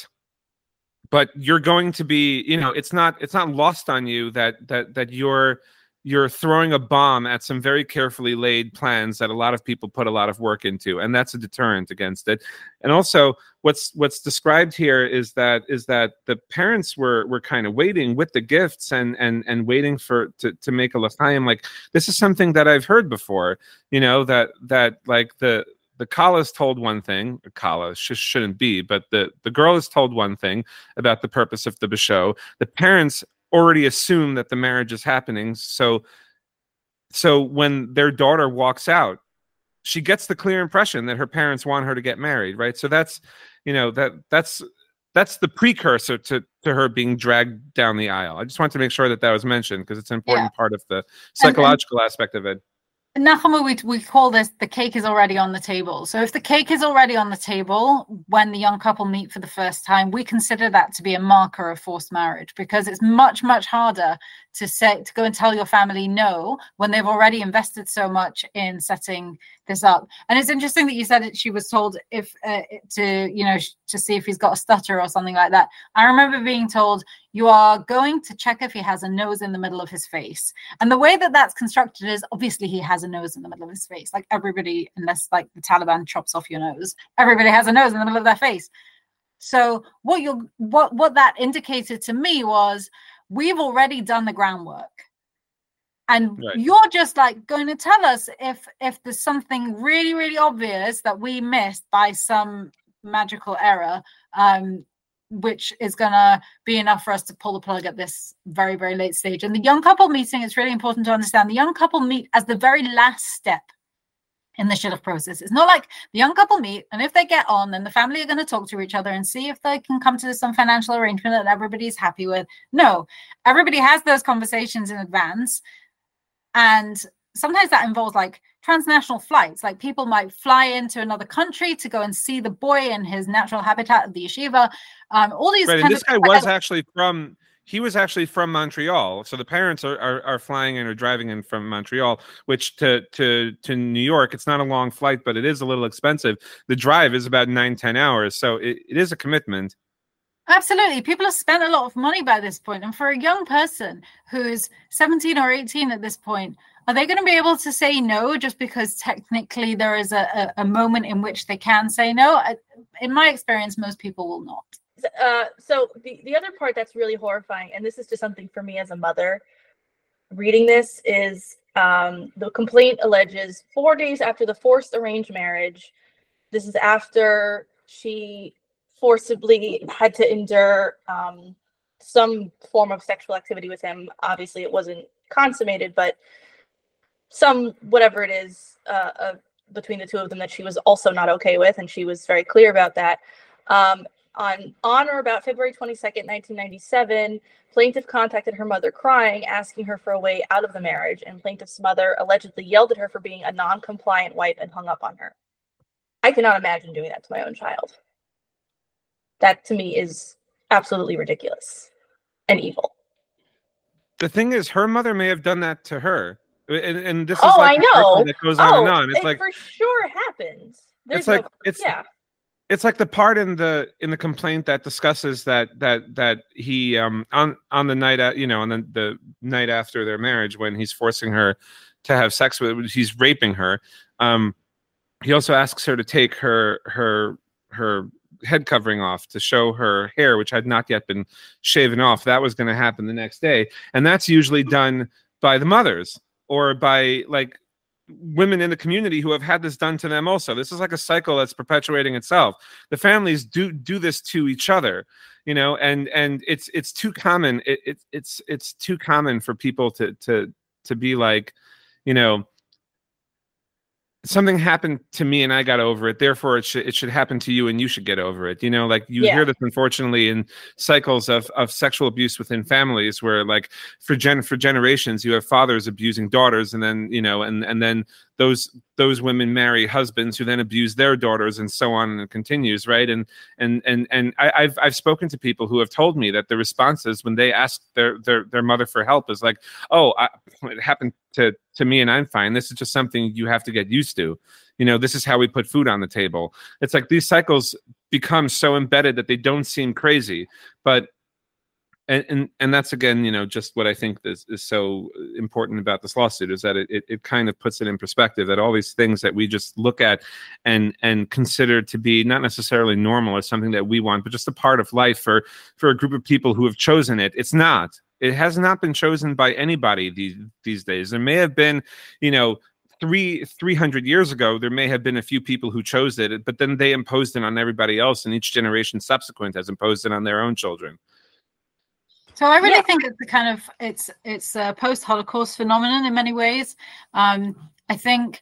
But you're going to be, you know, it's not it's not lost on you that that that you're you're throwing a bomb at some very carefully laid plans that a lot of people put a lot of work into, and that's a deterrent against it. And also, what's what's described here is that is that the parents were were kind of waiting with the gifts and and and waiting for to to make a l'chaim. Like, this is something that I've heard before, you know, that that like the. The Kala is told one thing, Kala sh- shouldn't be, but the, the girl is told one thing about the purpose of the Basho. The parents already assume that the marriage is happening. So, so when their daughter walks out, she gets the clear impression that her parents want her to get married, right? So that's, you know, that that's that's the precursor to, to her being dragged down the aisle. I just want to make sure that that was mentioned, because it's an important yeah. part of the psychological and, and- aspect of it. Nachama, we, we call this the cake is already on the table. So if the cake is already on the table when the young couple meet for the first time, we consider that to be a marker of forced marriage, because it's much, much harder to say to go and tell your family no when they've already invested so much in setting this up. And it's interesting that you said that she was told if uh, to, you know, to see if he's got a stutter or something like that. I remember being told, you are going to check if he has a nose in the middle of his face. And the way that that's constructed is obviously he has a nose in the middle of his face. Like everybody, unless like the Taliban chops off your nose, everybody has a nose in the middle of their face. So what you what what that indicated to me was we've already done the groundwork. And right. you're just like going to tell us if if there's something really, really obvious that we missed by some magical error, um, which is going to be enough for us to pull the plug at this very, very late stage. And the young couple meeting, it's really important to understand, the young couple meet as the very last step in the shidduch process. It's not like the young couple meet, and if they get on, then the family are going to talk to each other and see if they can come to some financial arrangement that everybody's happy with. No, everybody has those conversations in advance. And sometimes that involves like transnational flights. Like people might fly into another country to go and see the boy in his natural habitat of the yeshiva. Um, all these. Right, and this guy was actually from. He was actually from Montreal, so the parents are, are are flying in or driving in from Montreal, which to to to New York, it's not a long flight, but it is a little expensive. The drive is about nine ten hours, so it, it is a commitment. Absolutely. People have spent a lot of money by this point. And for a young person who's seventeen or eighteen at this point, are they going to be able to say no just because technically there is a, a, a moment in which they can say no? In my experience, most people will not. Uh, so the, the other part that's really horrifying, and this is just something for me as a mother reading this, is um, the complaint alleges four days after the forced arranged marriage, this is after she forcibly had to endure um, some form of sexual activity with him. Obviously, it wasn't consummated, but some, whatever it is, uh, uh, between the two of them that she was also not okay with, and she was very clear about that. Um, on, on or about February twenty-second, nineteen ninety-seven, plaintiff contacted her mother crying, asking her for a way out of the marriage, and plaintiff's mother allegedly yelled at her for being a non-compliant wife and hung up on her. I cannot imagine doing that to my own child. That to me is absolutely ridiculous and evil. The thing is, her mother may have done that to her. And, and this is oh, like I know. that goes on oh, and on. It's it like for sure happens. There's it's like no, it's yeah. It's like the part in the in the complaint that discusses that that that he um on on the night at you know on the, the night after their marriage, when he's forcing her to have sex with, he's raping her. Um, he also asks her to take her her her head covering off to show her hair, which had not yet been shaven off. That was going to happen the next day, and that's usually done by the mothers or by like women in the community who have had this done to them also. This is like a cycle that's perpetuating itself. The families do do this to each other, you know, and and it's it's too common. It, it it's it's too common for people to to to be like, you know, something happened to me and I got over it, therefore it should it should happen to you and you should get over it. You know, like you yeah. hear this unfortunately in cycles of of sexual abuse within families where like for gen for generations you have fathers abusing daughters, and then you know and and then those those women marry husbands who then abuse their daughters, and so on, and it continues, right? And and and and I, I've I've spoken to people who have told me that the responses when they ask their their their mother for help is like, oh, I, it happened to to me and I'm fine. This is just something you have to get used to. You know, this is how we put food on the table. It's like these cycles become so embedded that they don't seem crazy, but And, and and that's again, you know, just what I think is, is so important about this lawsuit is that it, it it kind of puts it in perspective that all these things that we just look at and and consider to be not necessarily normal or something that we want, but just a part of life for for a group of people who have chosen it. It's not. It has not been chosen by anybody these these days. There may have been, you know, three three hundred years ago, there may have been a few people who chose it, but then they imposed it on everybody else, and each generation subsequent has imposed it on their own children. So I really yeah. think it's a kind of it's it's a post-Holocaust phenomenon in many ways. Um, I think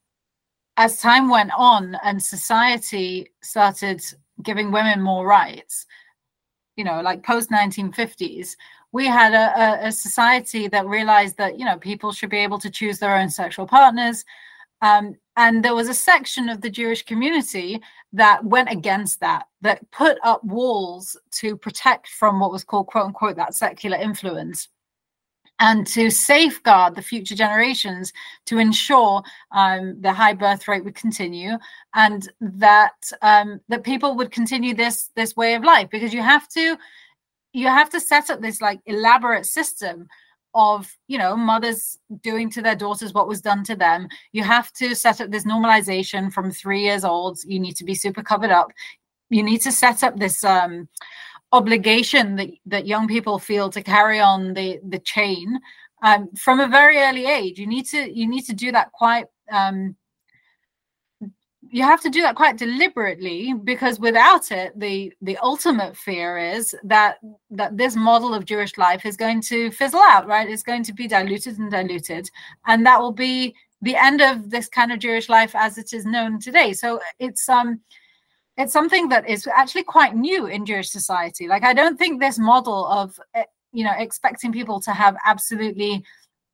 as time went on and society started giving women more rights, you know, like post nineteen fifties, we had a, a, a society that realized that, you know, people should be able to choose their own sexual partners. Um, and there was a section of the Jewish community that went against that, that put up walls to protect from what was called, quote unquote, that secular influence, and to safeguard the future generations, to ensure um, the high birth rate would continue, and that um, that people would continue this this way of life. Because you have to you have to set up this like elaborate system of, you know, mothers doing to their daughters what was done to them. You have to set up this normalization from three years old. You need to be super covered up. You need to set up this um, obligation that, that young people feel to carry on the, the chain um, from a very early age. You need to you need to do that quite um, you have to do that quite deliberately, because without it, the the ultimate fear is that that this model of Jewish life is going to fizzle out, right? It's going to be diluted and diluted, and that will be the end of this kind of Jewish life as it is known today. So it's um it's something that is actually quite new in Jewish society. Like, I don't think this model of, you know, expecting people to have absolutely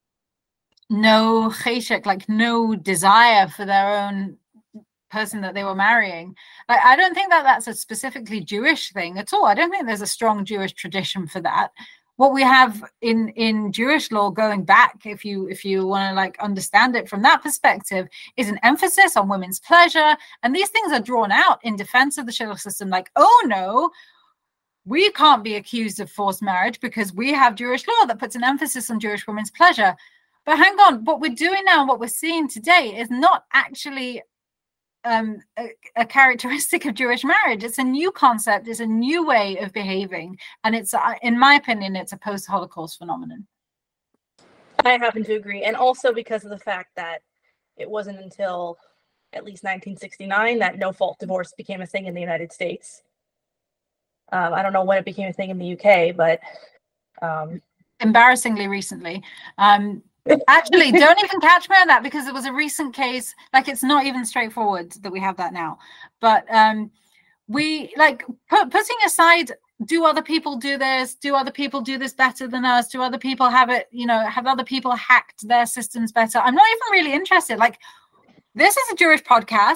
no cheshek, like no desire for their own person that they were marrying, like, I don't think that that's a specifically Jewish thing at all. I don't think there's a strong Jewish tradition for that. What we have in in Jewish law, going back, if you if you want to like understand it from that perspective, is an emphasis on women's pleasure, and these things are drawn out in defense of the shidduch system. Like, oh no, we can't be accused of forced marriage because we have Jewish law that puts an emphasis on Jewish women's pleasure. But hang on, what we're doing now, what we're seeing today, is not actually um a, a characteristic of Jewish marriage. It's a new concept, it's a new way of behaving, and it's uh, in my opinion, it's a post-Holocaust phenomenon. I happen to agree, and also because of the fact that it wasn't until at least nineteen sixty-nine that no-fault divorce became a thing in the United States. um I don't know when it became a thing in the U K, but um embarrassingly recently. um Actually, don't even catch me on that, because it was a recent case. Like, it's not even straightforward that we have that now. But um, we like put, putting aside, do other people do this? Do other people do this better than us? Do other people have it, you know, have other people hacked their systems better? I'm not even really interested. Like, this is a Jewish podcast.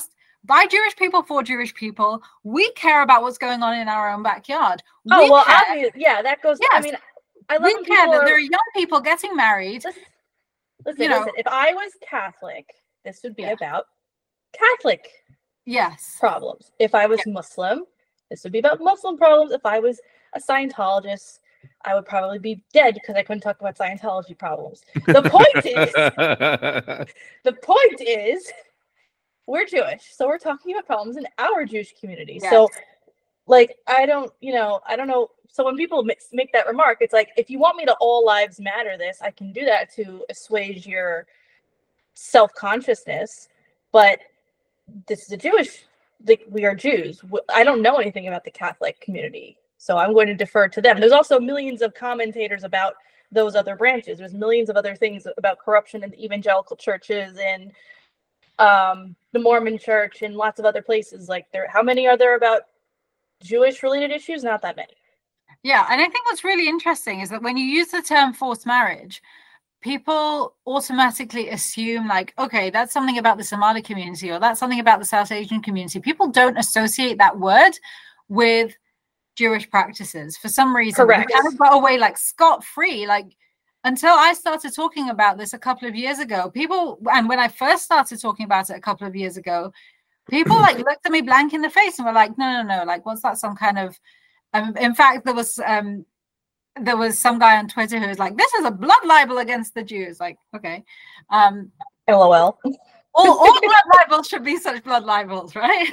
by Jewish people for Jewish people. We care about what's going on in our own backyard. Oh, we well, care, obviously, yeah, that goes, yes, I mean, I love we when care people that are, there are young people getting married. listen, listen, you know, listen, if I was Catholic, this would be Yeah. about Catholic yes. problems. If I was Muslim, this would be about Muslim problems. If I was a Scientologist, I would probably be dead because I couldn't talk about Scientology problems. The point is, the point is, we're Jewish, so we're talking about problems in our Jewish community. Yes. So, like, I don't, you know, I don't know. So when people make, make that remark, it's like, if you want me to all lives matter this, I can do that to assuage your self-consciousness. But this is a Jewish, like, we are Jews. I don't know anything about the Catholic community, so I'm going to defer to them. There's also millions of commentators about those other branches. There's millions of other things about corruption in the evangelical churches and um, the Mormon church and lots of other places. Like, there, how many are there about Jewish related issues? Not that many. Yeah, and I think what's really interesting is that when you use the term forced marriage, people automatically assume, like, okay, that's something about the Somali community, or that's something about the South Asian community. People don't associate that word with Jewish practices for some reason. Correct. We kind of got away like scot-free, like, until I started talking about this a couple of years ago. People, and when I first started talking about it a couple of years ago, people like looked at me blank in the face and were like, no, no, no, like, what's that, some kind of um, in fact, there was um there was some guy on Twitter who was like, this is a blood libel against the Jews. Like, okay. Um, LOL. all, all blood libels should be such blood libels, right?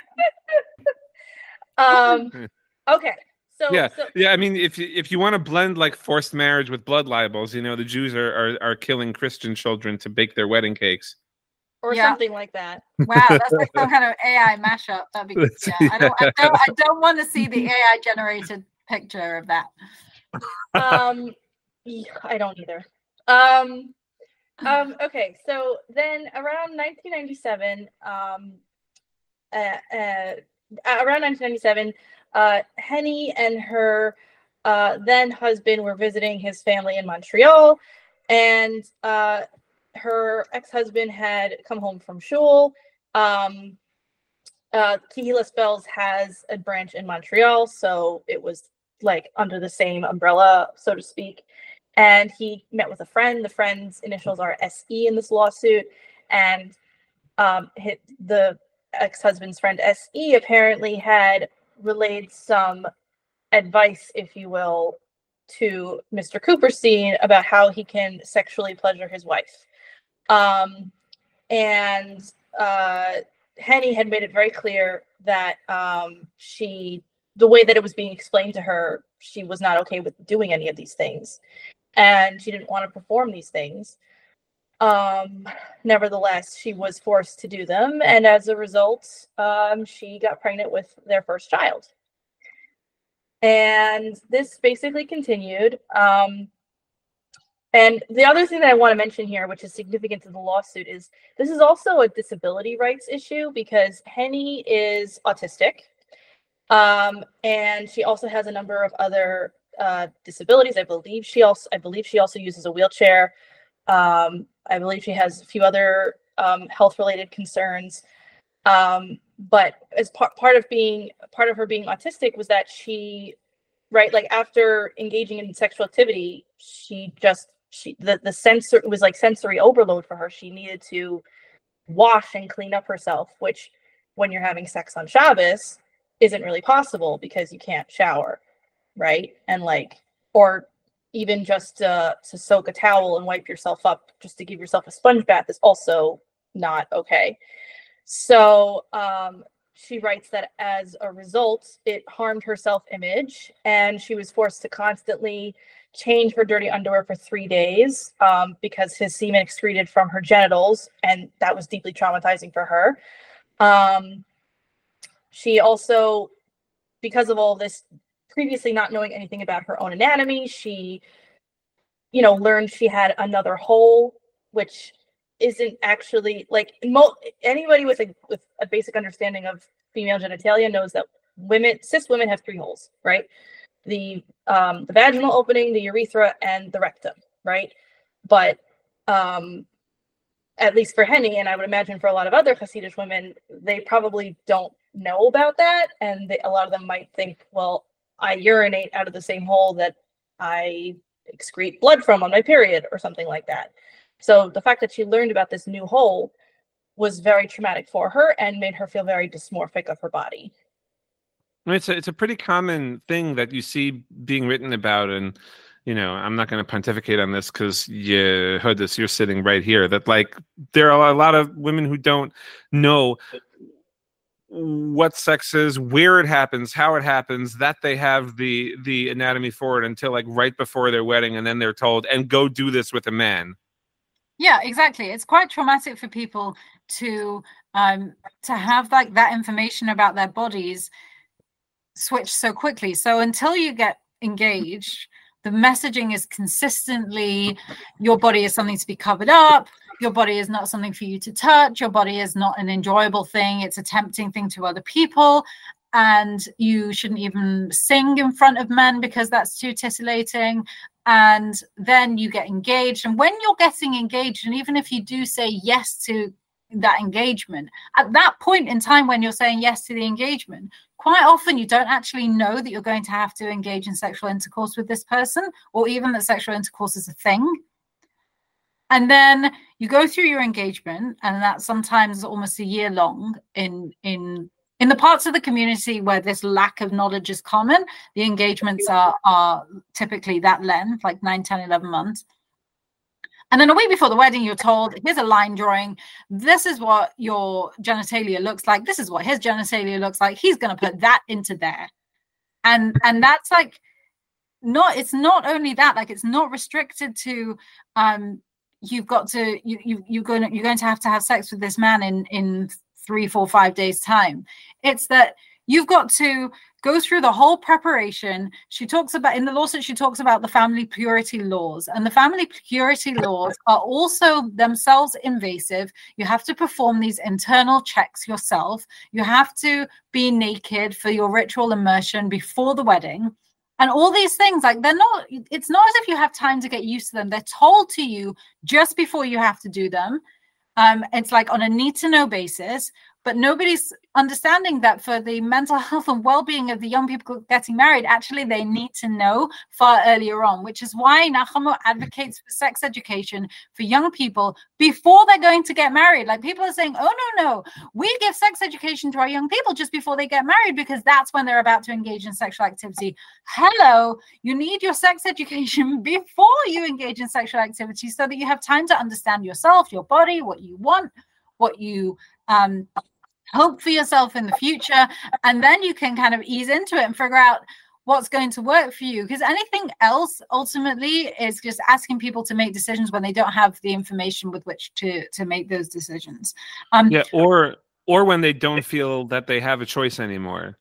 um, okay. So, yeah, so, yeah. I mean, if you, if you want to blend like forced marriage with blood libels, you know, the Jews are, are, are killing Christian children to bake their wedding cakes. Or yeah. something like that. Wow, that's like some kind of A I mashup. That'd be, yeah, I don't, I don't, I don't want to see the A I generated picture of that. um, I don't either. Um, um, okay, so then around nineteen ninety-seven, um, uh, uh, around nineteen ninety-seven, uh, Henny and her uh, then husband were visiting his family in Montreal, and uh, her ex-husband had come home from shul. Um, uh, Kehillah Spells has a branch in Montreal, so it was like under the same umbrella, so to speak. And he met with a friend. The friend's initials are S E in this lawsuit, and um, hit the ex-husband's friend S E apparently had relayed some advice, if you will, to Mister Cooperstein about how he can sexually pleasure his wife. Um, and uh, Henny had made it very clear that um, she, the way that it was being explained to her, she was not okay with doing any of these things. And she didn't want to perform these things. Um, nevertheless, she was forced to do them. And as a result, um, she got pregnant with their first child. And this basically continued. Um, and the other thing that I want to mention here, which is significant to the lawsuit, is this is also a disability rights issue because Henny is autistic. Um, and she also has a number of other uh, disabilities. I believe she also, I believe she also uses a wheelchair. Um, I believe she has a few other um, health-related concerns. Um, but as part part of being part of her being autistic was that she, right, like after engaging in sexual activity, she just she the the sensor it was like sensory overload for her. She needed to wash and clean up herself, which when you're having sex on Shabbos isn't really possible because you can't shower, right? And like, or even just uh, to soak a towel and wipe yourself up just to give yourself a sponge bath is also not okay. So um, she writes that as a result, it harmed her self-image, and she was forced to constantly change her dirty underwear for three days um, because his semen excreted from her genitals, and that was deeply traumatizing for her. Um, she also, because of all this, previously not knowing anything about her own anatomy, she, you know, learned she had another hole, which isn't actually like mo- anybody with a with a basic understanding of female genitalia knows that women, cis women, have three holes, right? The um, the vaginal opening, the urethra, and the rectum, right? But um, at least for Henny, and I would imagine for a lot of other Hasidic women, they probably don't know about that. And they, a lot of them might think, well, I urinate out of the same hole that I excrete blood from on my period or something like that. So the fact that she learned about this new hole was very traumatic for her and made her feel very dysmorphic of her body. It's a, it's a pretty common thing that you see being written about, and you know, I'm not going to pontificate on this because you heard this, you're sitting right here, that like there are a lot of women who don't know what sex is, where it happens, how it happens, that they have the the anatomy for it until like right before their wedding, and then they're told, and go do this with a man. Yeah, exactly. It's quite traumatic for people to um to have like that information about their bodies switch so quickly. So until you get engaged, the messaging is consistently, your body is something to be covered up, your body is not something for you to touch, your body is not an enjoyable thing, it's a tempting thing to other people, and you shouldn't even sing in front of men because that's too titillating. And then you get engaged, and when you're getting engaged, and even if you do say yes to that engagement, at that point in time when you're saying yes to the engagement, quite often you don't actually know that you're going to have to engage in sexual intercourse with this person, or even that sexual intercourse is a thing. And then you go through your engagement, and that's sometimes almost a year long. In in in the parts of the community where this lack of knowledge is common, the engagements are are typically that length, like nine, ten, eleven months. And then a week before the wedding, you're told, here's a line drawing. This is what your genitalia looks like. This is what his genitalia looks like. He's going to put that into there. And and that's like, not, it's not only that, like it's not restricted to, um, you've got to, you, you, you're going to, you're going to have to have sex with this man in, in three, four, five days time. It's that you've got to go through the whole preparation. She talks about, in the lawsuit, she talks about the family purity laws, and the family purity laws are also themselves invasive. You have to perform these internal checks yourself. You have to be naked for your ritual immersion before the wedding. And all these things, like they're not, it's not as if you have time to get used to them. They're told to you just before you have to do them. Um, it's like on a need to know basis. But nobody's understanding that for the mental health and well-being of the young people getting married, actually they need to know far earlier on, which is why Nachamu advocates for sex education for young people before they're going to get married. Like people are saying, oh, no, no, we give sex education to our young people just before they get married because that's when they're about to engage in sexual activity. Hello, you need your sex education before you engage in sexual activity so that you have time to understand yourself, your body, what you want, what you um hope for yourself in the future, and then you can kind of ease into it and figure out what's going to work for you, because anything else ultimately is just asking people to make decisions when they don't have the information with which to to make those decisions. Um yeah or or when they don't feel that they have a choice anymore.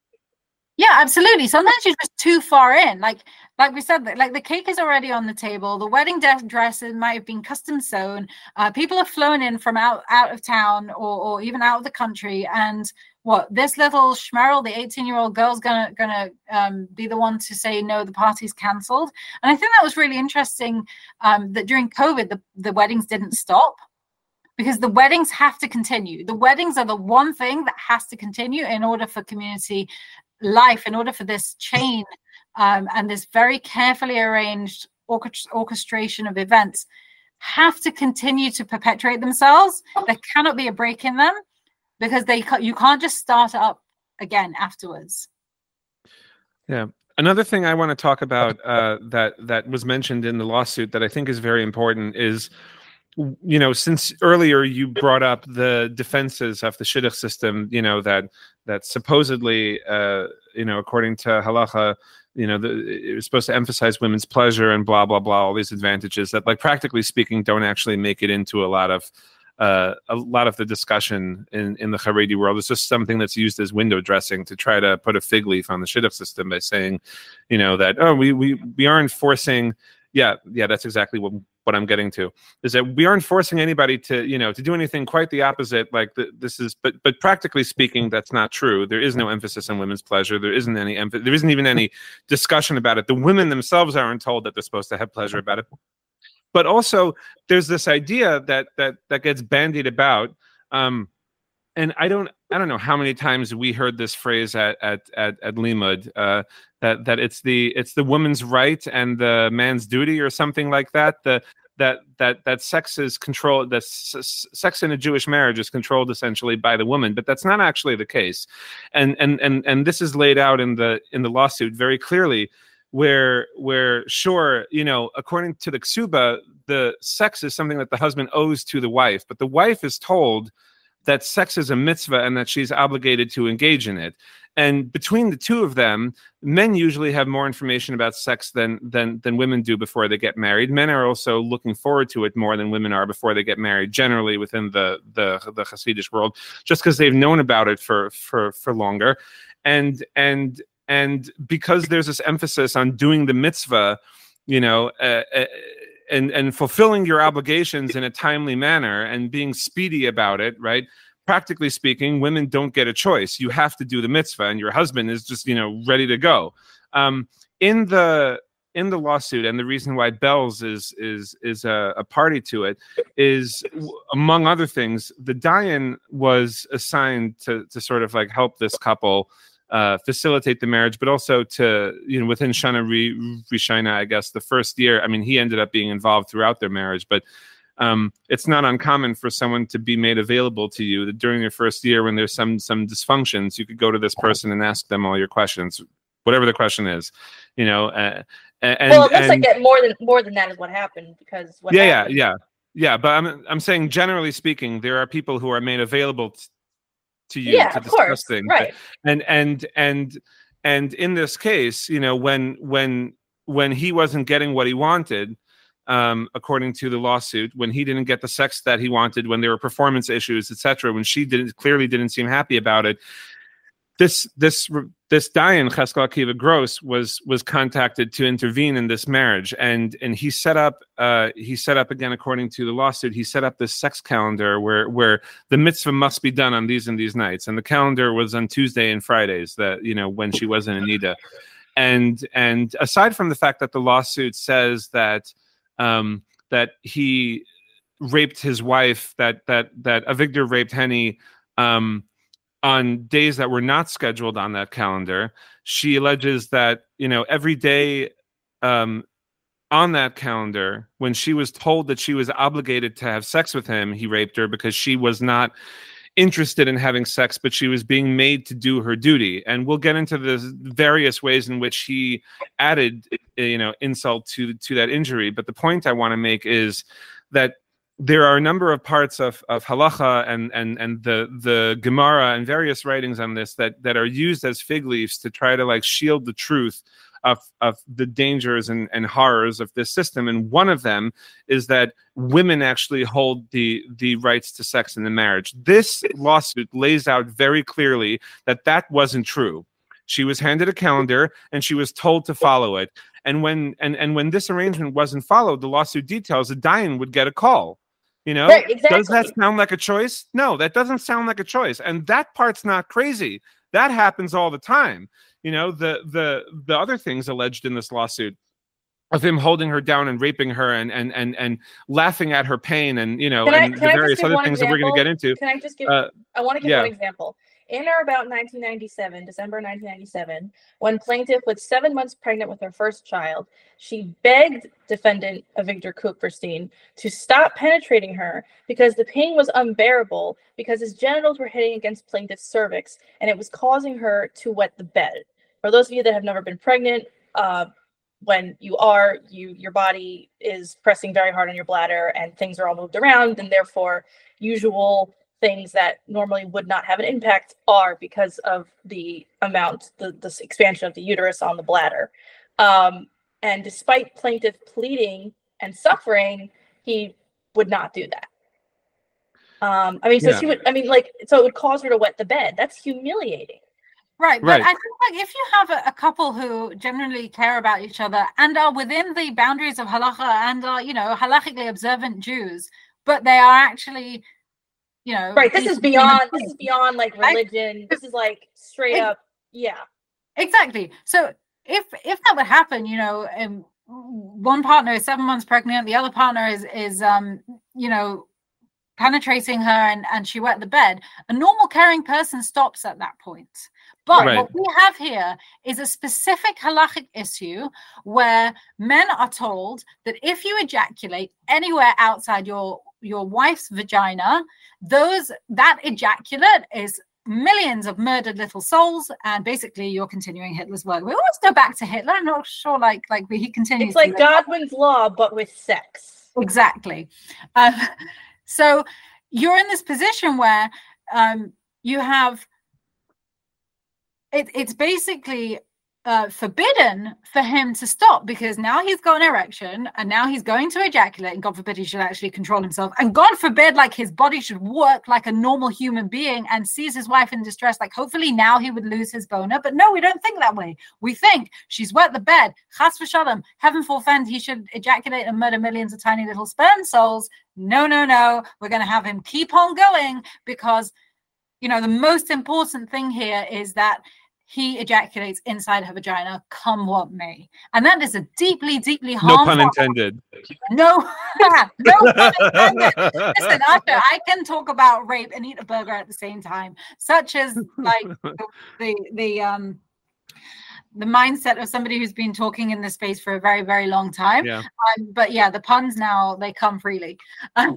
Yeah, absolutely. Sometimes you're just too far in. Like, like we said, like the cake is already on the table. The wedding dresses might have been custom sewn. Uh, people have flown in from out, out of town or, or even out of the country. And what, this little schmerl, the eighteen-year-old girl's gonna gonna um, be the one to say, no, the party's cancelled. And I think that was really interesting um, that during COVID, the, the weddings didn't stop. Because the weddings have to continue. The weddings are the one thing that has to continue in order for community life, in order for this chain um, and this very carefully arranged orchest- orchestration of events have to continue to perpetuate themselves. There cannot be a break in them because they ca- you can't just start up again afterwards. Yeah. Another thing I want to talk about uh, that that was mentioned in the lawsuit that I think is very important is, you know, since earlier you brought up the defenses of the shidduch system, you know, that that supposedly, uh, you know, according to halacha, you know, the, it was supposed to emphasize women's pleasure and blah, blah, blah, all these advantages that, like, practically speaking, don't actually make it into a lot of uh, a lot of the discussion in, in the Haredi world. It's just something that's used as window dressing to try to put a fig leaf on the shidduch system by saying, you know, that, oh, we we, we aren't forcing. Yeah, yeah, that's exactly what what I'm getting to, is that we aren't forcing anybody to, you know, to do anything quite the opposite. Like the, this is, but but practically speaking, that's not true. There is no emphasis on women's pleasure. There isn't any, emph- there isn't even any discussion about it. The women themselves aren't told that they're supposed to have pleasure about it. but also there's this idea that that that gets bandied about. Um, and I don't I don't know how many times we heard this phrase at at at, at Limud, uh, that that it's the it's the woman's right and the man's duty or something like that. The that that that sex is controlled, that s- sex in a Jewish marriage is controlled essentially by the woman, but that's not actually the case. And and and and this is laid out in the in the lawsuit very clearly, where where sure, you know, according to the ksuba, the sex is something that the husband owes to the wife, but the wife is told that sex is a mitzvah and that she's obligated to engage in it. And between the two of them, men usually have more information about sex than than than women do before they get married. Men are also looking forward to it more than women are before they get married, generally within the the, the Hasidic world, just because they've known about it for for for longer. And and and because there's this emphasis on doing the mitzvah, you know, uh, uh, and and fulfilling your obligations in a timely manner and being speedy about it, right? Practically speaking, women don't get a choice. You have to do the mitzvah, and your husband is just, you know, ready to go. Um, in the in the lawsuit, and the reason why Bells is is is a, a party to it is, among other things, the Dayan was assigned to to sort of like help this couple uh, facilitate the marriage, but also to, you know, within Shana Rishina, I guess the first year. I mean, he ended up being involved throughout their marriage, but. Um, it's not uncommon for someone to be made available to you that during your first year, when there's some some dysfunctions, you could go to this person and ask them all your questions, whatever the question is, you know. Uh, and, well, it looks and, like that more than more than that is what happened, because what yeah, happened, yeah, yeah, yeah. But I'm I'm saying generally speaking, there are people who are made available t- to you yeah, to of discuss course, things, right? And and and and in this case, you know, when when when he wasn't getting what he wanted. Um, according to the lawsuit, when he didn't get the sex that he wanted, when there were performance issues, et cetera, when she didn't clearly didn't seem happy about it, this this this Dayan Cheskel Akiva Gross was was contacted to intervene in this marriage, and and he set up uh, he set up again, according to the lawsuit, he set up this sex calendar where where the mitzvah must be done on these and these nights, and the calendar was on Tuesday and Fridays, that, you know, when she was in Anida, and and aside from the fact that the lawsuit says that. Um, that he raped his wife, that that that Avigdor raped Henny um, on days that were not scheduled on that calendar. She alleges that, you know, every day um, on that calendar, when she was told that she was obligated to have sex with him, he raped her because she was not interested in having sex, but she was being made to do her duty. And we'll get into the various ways in which he added, you know, insult to to that injury. But the point I want to make is that there are a number of parts of, of halacha and and and the the Gemara and various writings on this that that are used as fig leaves to try to like shield the truth of of the dangers and, and horrors of this system. And one of them is that women actually hold the the rights to sex in the marriage. This lawsuit lays out very clearly that that wasn't true. She was handed a calendar and she was told to follow it. And when and, and when this arrangement wasn't followed, the lawsuit details the Dayan would get a call. You know, right, exactly. Does that sound like a choice? No, that doesn't sound like a choice. And that part's not crazy. That happens all the time. You know, the the the other things alleged in this lawsuit of him holding her down and raping her and and and, and laughing at her pain and, you know, can and I, the various other things example? that we're going to get into. Can I just give? Uh, I want to give yeah. one example. In or about nineteen ninety-seven, December nineteen ninety-seven, when plaintiff was seven months pregnant with her first child, she begged defendant Avigdor Kupferstein to stop penetrating her because the pain was unbearable, because his genitals were hitting against plaintiff's cervix and it was causing her to wet the bed. For those of you that have never been pregnant, uh, when you are, you your body is pressing very hard on your bladder and things are all moved around, and therefore usual things that normally would not have an impact are because of the amount, the, the expansion of the uterus on the bladder. Um, and despite plaintiff pleading and suffering, he would not do that. Um, I mean, so yeah. she would, I mean, like, so it would cause her to wet the bed. That's humiliating. Right, but right. I think like if you have a, a couple who generally care about each other and are within the boundaries of halacha and are, you know, halachically observant Jews, but they are actually, you know, right. This is beyond. This is beyond like religion. I, this is like straight it, up. Yeah. Exactly. So if if that would happen, you know, um, one partner is seven months pregnant, the other partner is is um you know penetrating her, and and she wet the bed, a normal caring person stops at that point. But right. what we have here is a specific halachic issue where men are told that if you ejaculate anywhere outside your your wife's vagina, those that ejaculate is millions of murdered little souls, and basically you're continuing Hitler's work. We always go back to Hitler. I'm not sure, like like he continues. It's like Godwin's law, but with sex. Exactly. Um, so you're in this position where um, you have. It, it's basically uh, forbidden for him to stop, because now he's got an erection and now he's going to ejaculate, and God forbid he should actually control himself, and God forbid like his body should work like a normal human being and sees his wife in distress. Like hopefully now he would lose his boner, but no, we don't think that way. We think she's wet the bed, chas v'shalom, heaven forfend he should ejaculate and murder millions of tiny little sperm souls. No, no, no, we're going to have him keep on going, because you know, the most important thing here is that he ejaculates inside her vagina, come what may. And that is a deeply, deeply harmful... No pun intended. No, no pun intended. Listen, Usher, I can talk about rape and eat a burger at the same time, such as like the, the, the um the mindset of somebody who's been talking in this space for a very, very long time. Yeah. Um, but yeah, the puns now, they come freely. I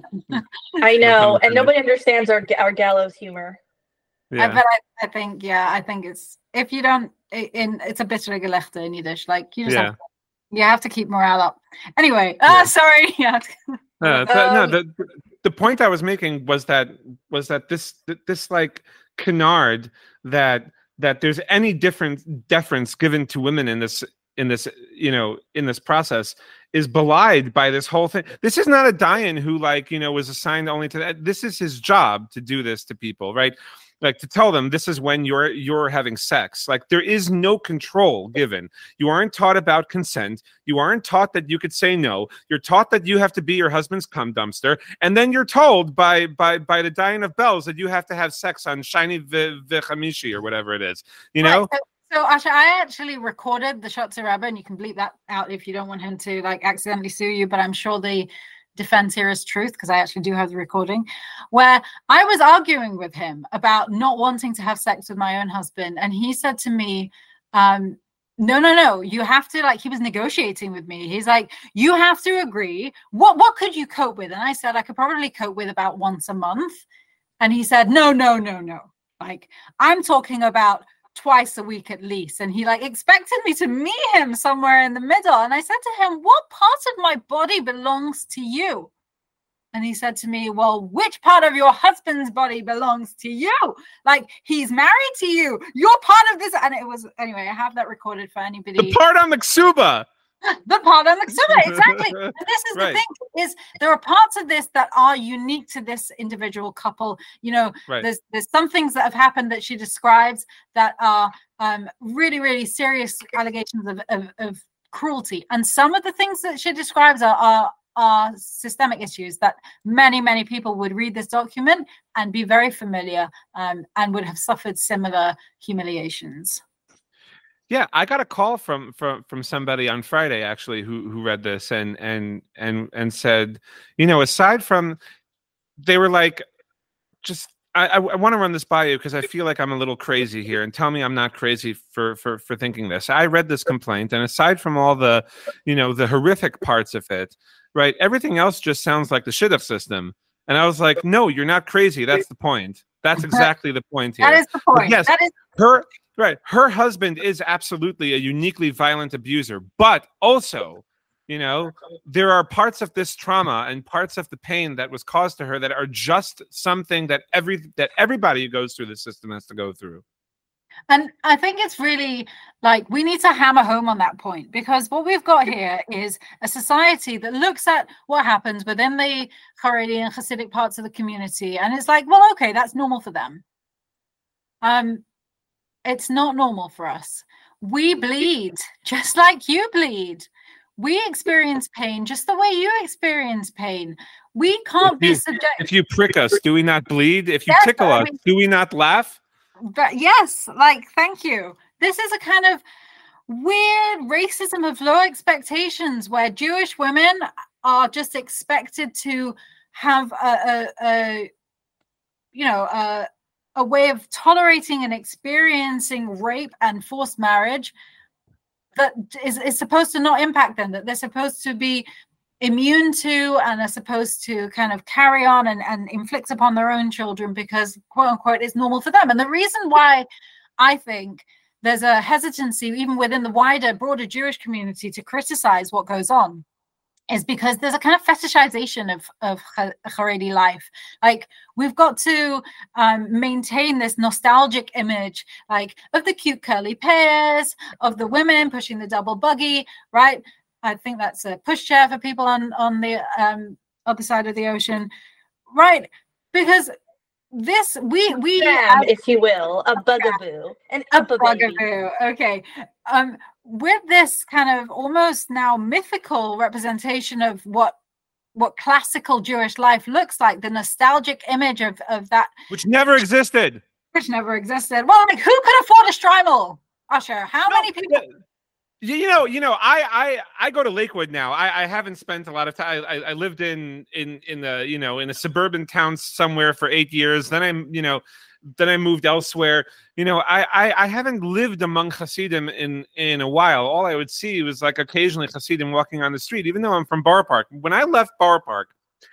know, and nobody understands our our gallows humor. Yeah. I, but I, I think, yeah, I think it's, if you don't, in it's a bittere gelächter in Yiddish. Like, you just yeah. have, to, you have to keep morale up. Anyway, yeah. uh, sorry. Yeah. Uh, but, um, no, the the point I was making was that was that this this like canard that that there's any different deference given to women in this in this you know in this process is belied by this whole thing. This is not a Dayan who like you know was assigned only to that. This is his job to do this to people, right? Like to tell them this is when you're you're having sex. Like there is no control given. You aren't taught about consent. You aren't taught that you could say no. You're taught that you have to be your husband's cum dumpster, and then you're told by by by the Dayan of bells that you have to have sex on shiny v'chamishi or whatever it is. You know. Right, so, so Asha, I actually recorded the Shotzer Rebbe, and you can bleep that out if you don't want him to like accidentally sue you. But I'm sure the defense here is truth, because I actually do have the recording, where I was arguing with him about not wanting to have sex with my own husband, and he said to me, um no no no you have to, like, he was negotiating with me. He's like, you have to agree, what what could you cope with? And I said I could probably cope with about once a month, and he said no no no no like I'm talking about twice a week at least. And he like expected me to meet him somewhere in the middle. And I said to him, what part of my body belongs to you? And he said to me, well, which part of your husband's body belongs to you? Like, he's married to you. You're part of this. And it was, anyway, I have that recorded for anybody. The part on the ksuba. The part on the ksuba, exactly. And this is right. the thing, is there are parts of this that are unique to this individual couple. You know, right. there's there's some things that have happened that she describes that are um, really, really serious allegations of, of, of cruelty. And some of the things that she describes are, are are systemic issues that many, many people would read this document and be very familiar um, and would have suffered similar humiliations. Yeah, I got a call from from from somebody on Friday actually who who read this and and and and said, you know, aside from, they were like, just I I, I want to run this by you because I feel like I'm a little crazy here, and tell me I'm not crazy for for for thinking this. I read this complaint, and aside from all the, you know, the horrific parts of it, right, everything else just sounds like the shidduch system. And I was like, no, you're not crazy. That's the point. That's exactly the point here. That is the point. But yes, that is her. Right. Her husband is absolutely a uniquely violent abuser, but also, you know, there are parts of this trauma and parts of the pain that was caused to her that are just something that every that everybody who goes through the system has to go through. And I think it's really like we need to hammer home on that point, because what we've got here is a society that looks at what happens within the Haredi and Hasidic parts of the community, and it's like, well, okay, that's normal for them. Um. It's not normal for us. We bleed just like you bleed. We experience pain just the way you experience pain. We can't if be you, subject. If you prick us, do we not bleed? If you yes, tickle I us, mean, do we not laugh? But yes, like, thank you. This is a kind of, weird racism of low expectations where Jewish women are just expected to have a, a, a you know, a, a way of tolerating and experiencing rape and forced marriage that is, is supposed to not impact them, that they're supposed to be immune to and are supposed to kind of carry on and, and inflict upon their own children because, quote unquote, it's normal for them. And the reason why I think there's a hesitancy even within the wider, broader Jewish community to criticize what goes on is because there's a kind of fetishization of, of Haredi life. Like, we've got to um, maintain this nostalgic image, like, of the cute curly pears, of the women pushing the double buggy, right? I think that's a pushchair for people on, on the um, other side of the ocean, right? Because this, we, we, Jam, if you will, a bugaboo, an a bugaboo. Okay. Um, with this kind of almost now mythical representation of what what classical Jewish life looks like, the nostalgic image of, of that, which never existed, which never existed. Well, like, who could afford a Shtreimel, Usher? How no, many people? You know, you know, I I I go to Lakewood now. I, I haven't spent a lot of time. I, I lived in in in the you know in a suburban town somewhere for eight years. Then I'm you know. Then I moved elsewhere. You know, I, I I haven't lived among Hasidim in in a while. All I would see was like occasionally Hasidim walking on the street, even though I'm from Borough Park. When I left Borough Park,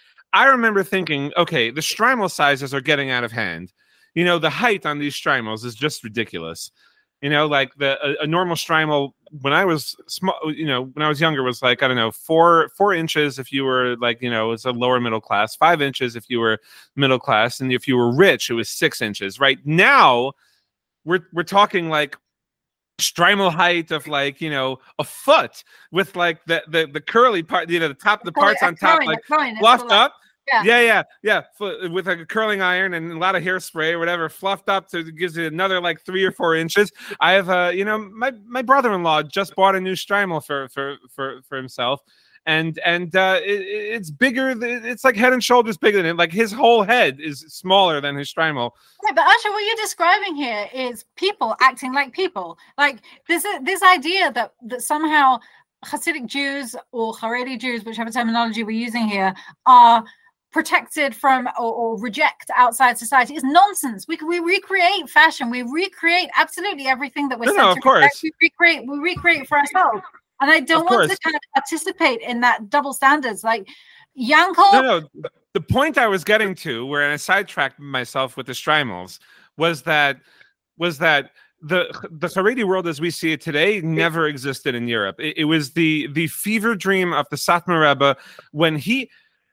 I remember thinking, okay, the Shtreimel sizes are getting out of hand. You know, the height on these Shtreimels is just ridiculous. You know, like the a, a normal Shtreimel when I was small, you know, when I was younger was like, I don't know, four four inches if you were like, you know, it's a lower middle class, five inches if you were middle class, and if you were rich, it was six inches. Right now, we're we're talking like Shtreimel height of like, you know, a foot with like the the, the curly part, you know, the top, the parts on top, like fluffed up. Yeah, yeah, yeah, yeah. F- with a curling iron and a lot of hairspray or whatever, fluffed up to gives it another like three or four inches. I have, uh, you know, my, my brother-in-law just bought a new Shtreimel for for for for himself, and and uh, it, it's bigger. It's like head and shoulders bigger than it. Like his whole head is smaller than his Shtreimel. Yeah, but Asher, what you're describing here is people acting like people. Like this this idea that that somehow Hasidic Jews or Haredi Jews, whichever terminology we're using here, are protected from or, or reject outside society is nonsense. We we recreate fashion. We recreate absolutely everything that we're. No, no, of course. We recreate. We recreate for ourselves. And I don't of want course. to kind of participate in that double standards. Like Yankel. No, no. The point I was getting to, where I sidetracked myself with the Shtreimels, was that was that. The the Haredi world as we see it today never existed in Europe. It, it was the the fever dream of the Satmar Rebbe when he.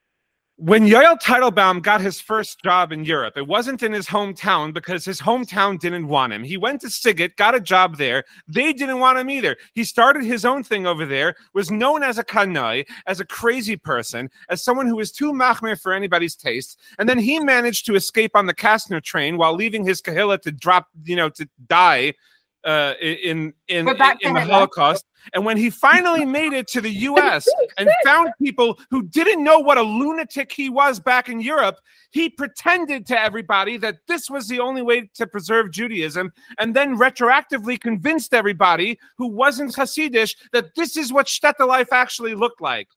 When Yoel Teitelbaum got his first job in Europe, it wasn't in his hometown because his hometown didn't want him. He went to Sighet, got a job there. They didn't want him either. He started his own thing over there, was known as a kanai, as a crazy person, as someone who was too machmir for anybody's taste. And then he managed to escape on the Kastner train while leaving his kahila to drop, you know, to die uh, in in, in, in the Holocaust. And when he finally made it to the U S and found people who didn't know what a lunatic he was back in Europe, he pretended to everybody that this was the only way to preserve Judaism, and then retroactively convinced everybody who wasn't Hasidish that this is what shtetl life actually looked like.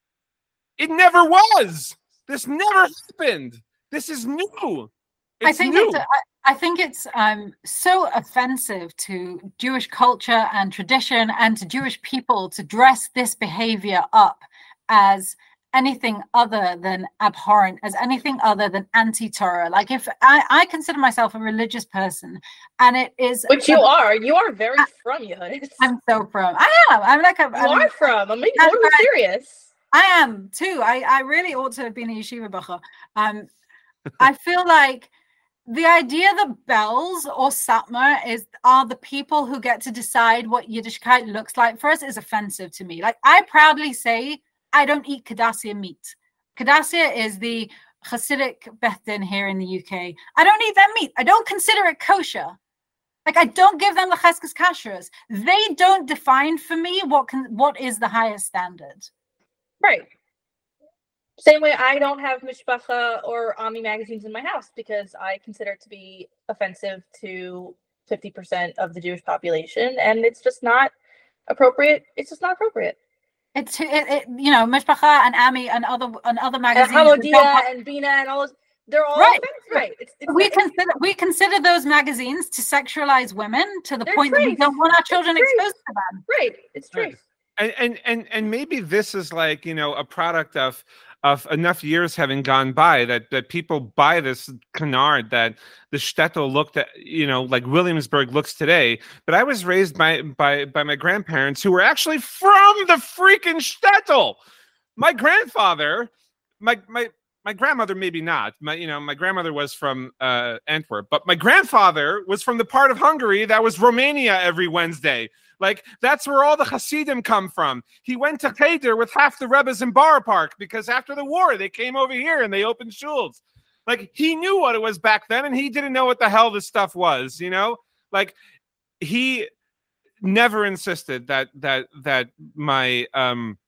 It never was. This never happened. This is new. It's I think new. it's. A, I think it's um, so offensive to Jewish culture and tradition and to Jewish people to dress this behavior up as anything other than abhorrent, as anything other than anti-Torah. Like if I, I consider myself a religious person, and it is which you a, are, you are very I, from Yehudis. I'm so from. I am. I'm like a. You I'm, are from. I'm being totally serious. I am too. I I really ought to have been a yeshiva bacha. Um, I feel like. The idea that Belz or Satmar is are the people who get to decide what Yiddishkeit looks like for us is offensive to me. Like I proudly say, I don't eat Kadassia meat. Kadassia is the Hasidic Beth Din here in the U K. I don't eat that meat. I don't consider it kosher. Like I don't give them the cheskes kashrus. They don't define for me what can what is the highest standard. Right. Same way I don't have Mishpacha or Ami magazines in my house because I consider it to be offensive to fifty percent of the Jewish population. And it's just not appropriate. It's just not appropriate. It's it, it you know, Mishpacha and Ami and other and other magazines. And Hamodia and Bina and all those. They're all right. right. It's, it's we it's, consider we consider those magazines to sexualize women to the point trace. that we don't want our children exposed to them. Right. It's true. Right. And, and and and maybe this is like, you know, a product of of enough years having gone by that that people buy this canard that the shtetl looked at, you know, like Williamsburg looks today. But I was raised by by by my grandparents who were actually from the freaking shtetl. My grandfather, my my. My grandmother, maybe not. My, you know, my grandmother was from uh, Antwerp, but my grandfather was from the part of Hungary that was Romania every Wednesday. Like, that's where all the Hasidim come from. He went to Cheder with half the Rebbes in Borough Park because after the war, they came over here and they opened shuls. Like, he knew what it was back then, and he didn't know what the hell this stuff was, you know? Like, he never insisted that, that, that my, um,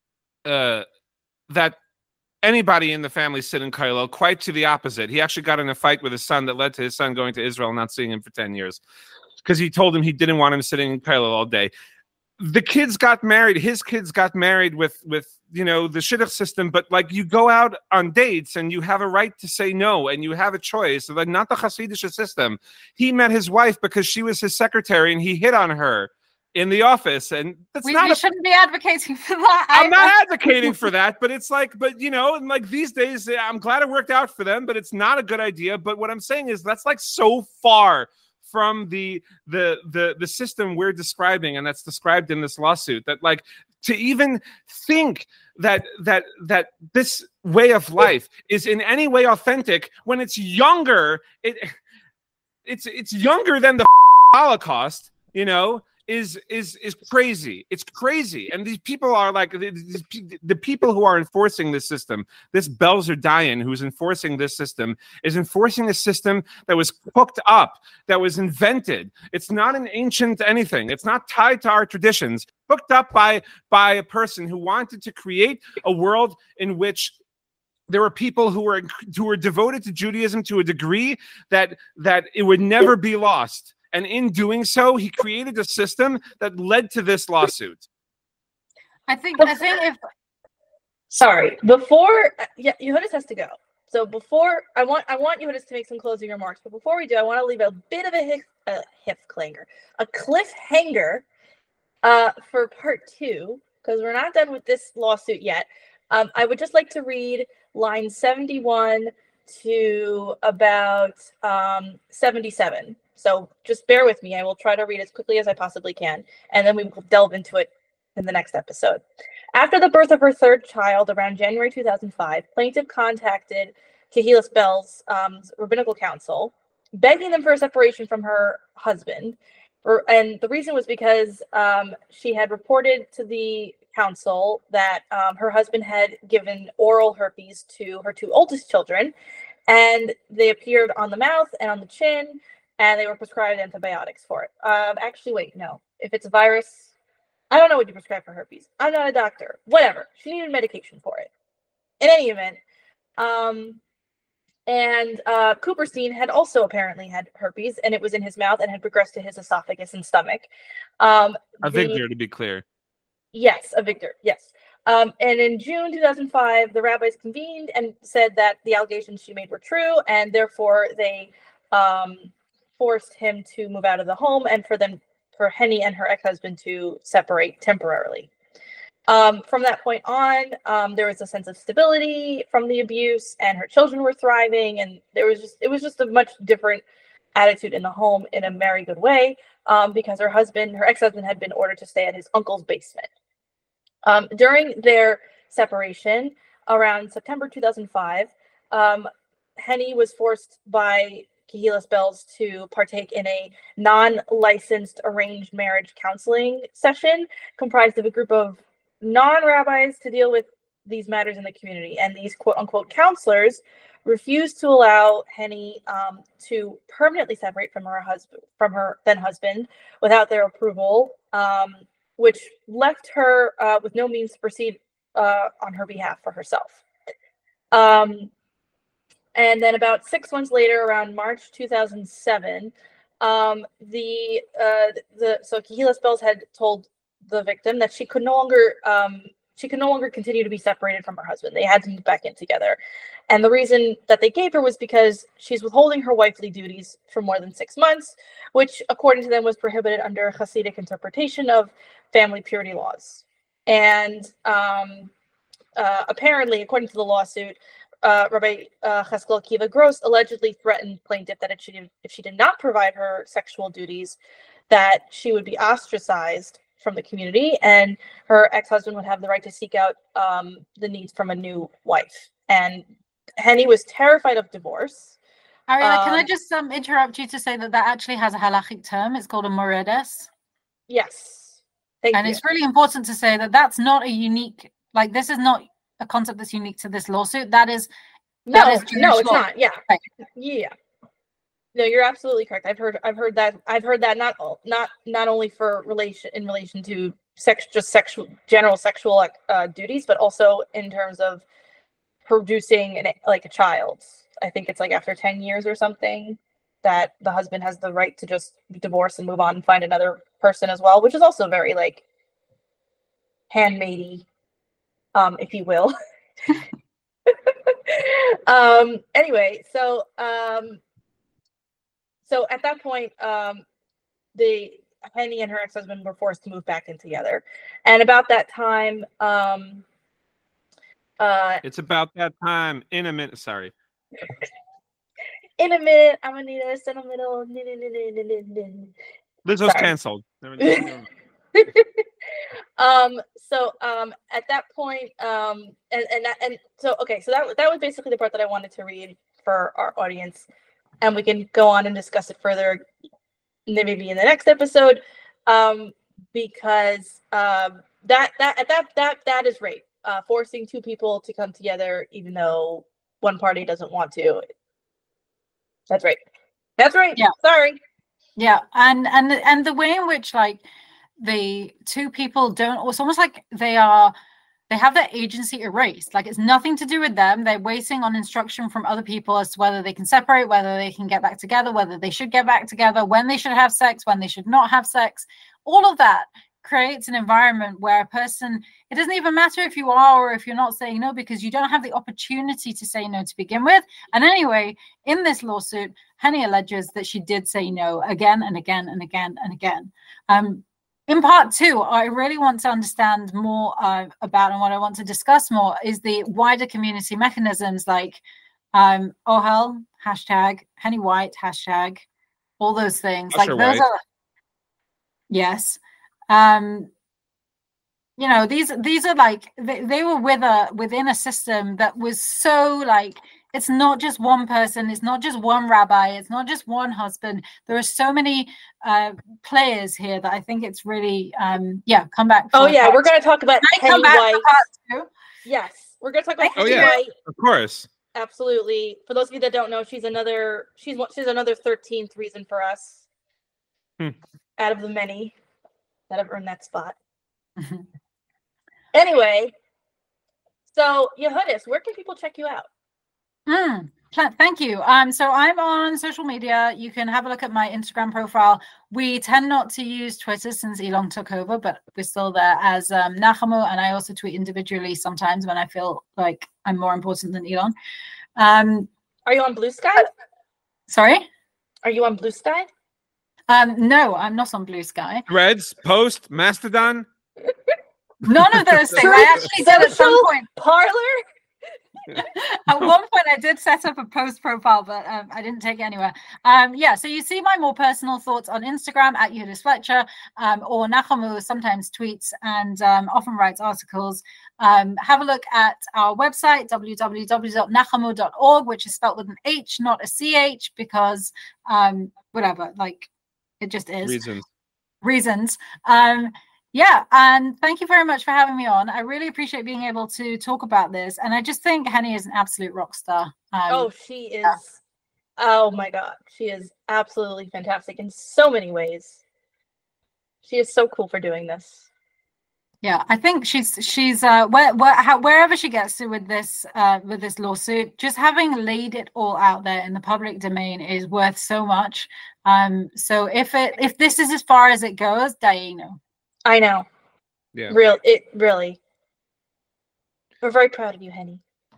uh, that, anybody in the family sit in Kollel. Quite to the opposite. He actually got in a fight with his son that led to his son going to Israel and not seeing him for ten years because he told him he didn't want him sitting in Kollel all day. The kids got married. His kids got married with, with you know, the shidduch system, but like you go out on dates and you have a right to say no and you have a choice. Like not the Hasidic system. He met his wife because she was his secretary and he hit on her in the office, and that's we, not. We a, shouldn't be advocating for that. I'm not advocating for that, but it's like, but you know, and like these days, I'm glad it worked out for them, but it's not a good idea. But what I'm saying is that's like so far from the the the the system we're describing, and that's described in this lawsuit. That like to even think that that that this way of life is in any way authentic when it's younger. It it's it's younger than the Holocaust, you know. Is is is crazy. It's crazy, and these people are like the, the people who are enforcing this system. This Belzer Dayan, who's enforcing this system, is enforcing a system that was cooked up, that was invented. It's not an ancient anything. It's not tied to our traditions. Cooked up by by a person who wanted to create a world in which there were people who were who were devoted to Judaism to a degree that that it would never be lost. And in doing so, he created a system that led to this lawsuit. I think. I think if. Sorry, before yeah, Yehudas has to go. So before I want, I want Yehudas to make some closing remarks. But before we do, I want to leave a bit of a hif, a hifclanger, a cliffhanger, uh, for part two because we're not done with this lawsuit yet. Um, I would just like to read line seventy-one to about um, seventy-seven. So just bear with me. I will try to read as quickly as I possibly can, and then we will delve into it in the next episode. After the birth of her third child around January two thousand five, plaintiff contacted Kehillas Belz's um, rabbinical council, begging them for a separation from her husband. And the reason was because um, she had reported to the council that um, her husband had given oral herpes to her two oldest children, and they appeared on the mouth and on the chin, and they were prescribed antibiotics for it. Um, actually, wait, no. If it's a virus, I don't know what you prescribe for herpes. I'm not a doctor. Whatever. She needed medication for it. In any event, um, and uh, Cooperstein had also apparently had herpes, and it was in his mouth and had progressed to his esophagus and stomach. Um, a the, Victor, to be clear. Yes, a Victor, yes. Um, and in June two thousand five, the rabbis convened and said that the allegations she made were true, and therefore they um, forced him to move out of the home and for them, for Henny and her ex-husband to separate temporarily. Um, from that point on, um, there was a sense of stability from the abuse, and her children were thriving, and there was just it was just a much different attitude in the home in a very good way, um, because her husband, her ex-husband, had been ordered to stay at his uncle's basement. Um, during their separation, around September two thousand five, um, Henny was forced by Kehillas Belz to partake in a non-licensed arranged marriage counseling session comprised of a group of non-rabbis to deal with these matters in the community. And these quote-unquote counselors refused to allow Henny um, to permanently separate from her husband, from her then husband, without their approval, um, which left her uh, with no means to proceed uh, on her behalf for herself. Um, and then about six months later, around March two thousand seven, um, the uh, the so Kehillas Belz had told the victim that she could no longer um, she could no longer continue to be separated from her husband. They had to move back in together. And the reason that they gave her was because she's withholding her wifely duties for more than six months, which, according to them, was prohibited under Hasidic interpretation of family purity laws. And um, uh, apparently, according to the lawsuit, uh, Rabbi uh, Cheskel Kiva Gross allegedly threatened plaintiff that if she, did, if she did not provide her sexual duties, that she would be ostracized from the community, and her ex-husband would have the right to seek out um, the needs from a new wife. And Henny was terrified of divorce. Ariella, um, can I just um, interrupt you to say that that actually has a halachic term? It's called a moredes. Yes. Thank and you. It's really important to say that that's not a unique, like this is not a concept that's unique to this lawsuit. That is, that no, is no, it's law. not. Yeah. Right. Yeah. No, you're absolutely correct. I've heard, I've heard that, I've heard that not, not, not only for relation in relation to sex, just sexual, general sexual uh, duties, but also in terms of producing an, like a child. I think it's like after ten years or something that the husband has the right to just divorce and move on and find another person as well, which is also very like handmaidey, um, if you will. um, anyway, so, um, So at that point, um, the Henny and her ex-husband were forced to move back in together. And about that time, um, uh, it's about that time in a minute. Sorry. In a minute, I'm gonna need a sentimental. Lizzo's canceled. um. So um. At that point, um. And and and so okay. So that that was basically the part that I wanted to read for our audience. And we can go on and discuss it further, maybe in the next episode, um, because um, that that that that that is rape. Uh, forcing two people to come together, even though one party doesn't want to. That's right. That's right. Yeah. Sorry. Yeah, and and and the way in which like the two people don't. It's almost like they are. They have their agency erased. Like it's nothing to do with them. They're waiting on instruction from other people as to whether they can separate, whether they can get back together, whether they should get back together, when they should have sex, when they should not have sex. All of that creates an environment where a person, it doesn't even matter if you are or if you're not saying no, because you don't have the opportunity to say no to begin with. And anyway, in this lawsuit, Henny alleges that she did say no again and again and again and again. Um, In part two, I really want to understand more uh, about, and what I want to discuss more is the wider community mechanisms like um, Ohel, hashtag, Henny White, hashtag, all those things. Usher like those White. are, yes. Um, you know, these these are like, they, they were with a, within a system that was so like, it's not just one person. It's not just one rabbi. It's not just one husband. There are so many uh, players here that I think it's really, um, yeah, come back. Oh, yeah. We're going to talk about Henny Henny White. Two? Yes. We're going to talk about Oh, Henny yeah. White. Of course. Absolutely. For those of you that don't know, she's another, she's she's another thirteenth reason for us Hmm. out of the many that have earned that spot. Anyway, so Yehudis, where can people check you out? Mm, thank you. Um, so I'm on social media. You can have a look at my Instagram profile. We tend not to use Twitter since Elon took over, but we're still there as um, Nachamu, and I also tweet individually sometimes when I feel like I'm more important than Elon. Um, Are you on Blue Sky? sorry? Are you on Blue Sky? Um, no, I'm not on Blue Sky. Threads, Post, Mastodon. None of those things. I actually did at some point. Parlor? At one point, I did set up a post profile, but um, I didn't take it anywhere. Um, yeah, so you see my more personal thoughts on Instagram at Yehudis Fletcher, um, or Nachamu sometimes tweets and um, often writes articles. Um, have a look at our website, w w w dot nachamu dot org, which is spelled with an H, not a C H, because um, whatever, like it just is. Reasons. Reasons. Um, Yeah, and thank you very much for having me on. I really appreciate being able to talk about this. And I just think Henny is an absolute rock star. Um, oh, she is. yeah. Oh, my God. She is absolutely fantastic in so many ways. She is so cool for doing this. Yeah, I think she's she's uh where, where how, wherever she gets to with this uh with this lawsuit, just having laid it all out there in the public domain is worth so much. Um, so if it if this is as far as it goes, Dayenu. I know. Yeah. Real, it really. We're very proud of you, Henny.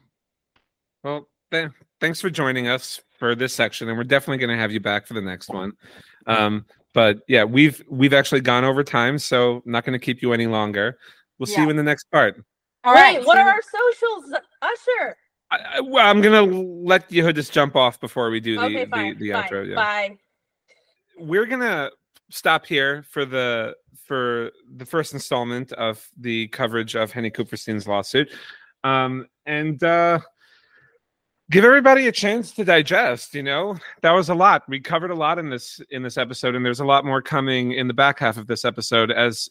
Well, th- thanks for joining us for this section, and we're definitely going to have you back for the next one. Um, but yeah, we've we've actually gone over time, so I'm not going to keep you any longer. We'll yeah. see you in the next part. All Wait, right, what so are our socials, Usher? I, I, well, I'm going to let Yehudis jump off before we do the okay, the, fine, the fine, outro. Yeah. Bye. We're going to stop here for the for the first installment of the coverage of Henny Kupferstein's lawsuit, um, and uh, give everybody a chance to digest. You know, that was a lot. We covered a lot in this in this episode, and there's a lot more coming in the back half of this episode. As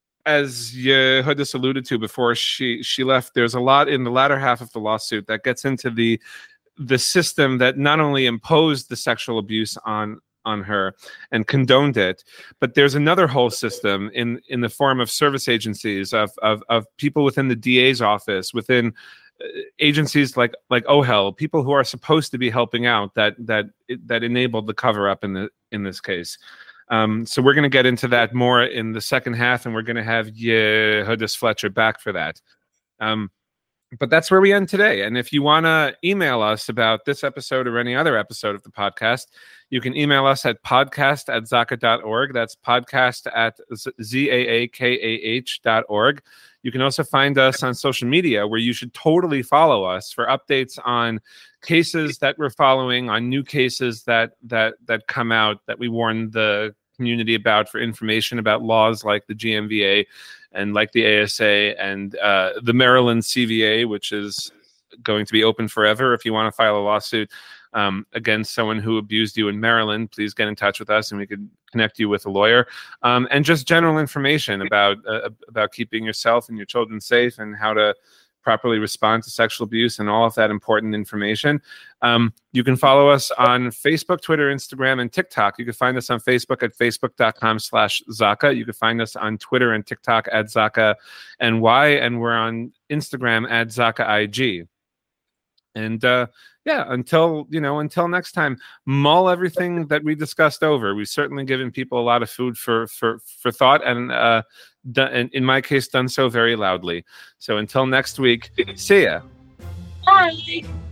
as Yehudis alluded to before she she left, there's a lot in the latter half of the lawsuit that gets into the the system that not only imposed the sexual abuse on on her and condoned it, but there's another whole system in in the form of service agencies, of of, of people within the D A's office, within uh, agencies like like O H L, people who are supposed to be helping out, that that that enabled the cover up in the in this case. Um, so we're going to get into that more in the second half, and we're going to have Yehudis Fletcher back for that. Um, But that's where we end today. And if you want to email us about this episode or any other episode of the podcast, you can email us at podcast at zaka dot org. That's podcast at Z A A K A H dot org. You can also find us on social media, where you should totally follow us for updates on cases that we're following, on new cases that that that come out that we warn the community about, for information about laws like the G M V A and like the A S A and uh, the Maryland C V A, which is going to be open forever. If you want to file a lawsuit um, against someone who abused you in Maryland, please get in touch with us and we could connect you with a lawyer. Um, and just general information about uh, about keeping yourself and your children safe, and how to properly respond to sexual abuse, and all of that important information. Um, you can follow us on Facebook, Twitter, Instagram, and TikTok. You can find us on Facebook at facebook.com slash Zaka. You can find us on Twitter and TikTok at Zaka N Y, and we're on Instagram at Zaka I G. And uh, yeah, until you know, until next time, mull everything that we discussed over. We've certainly given people a lot of food for for for thought, and uh, done, in my case, done so very loudly. So until next week, see ya. Bye.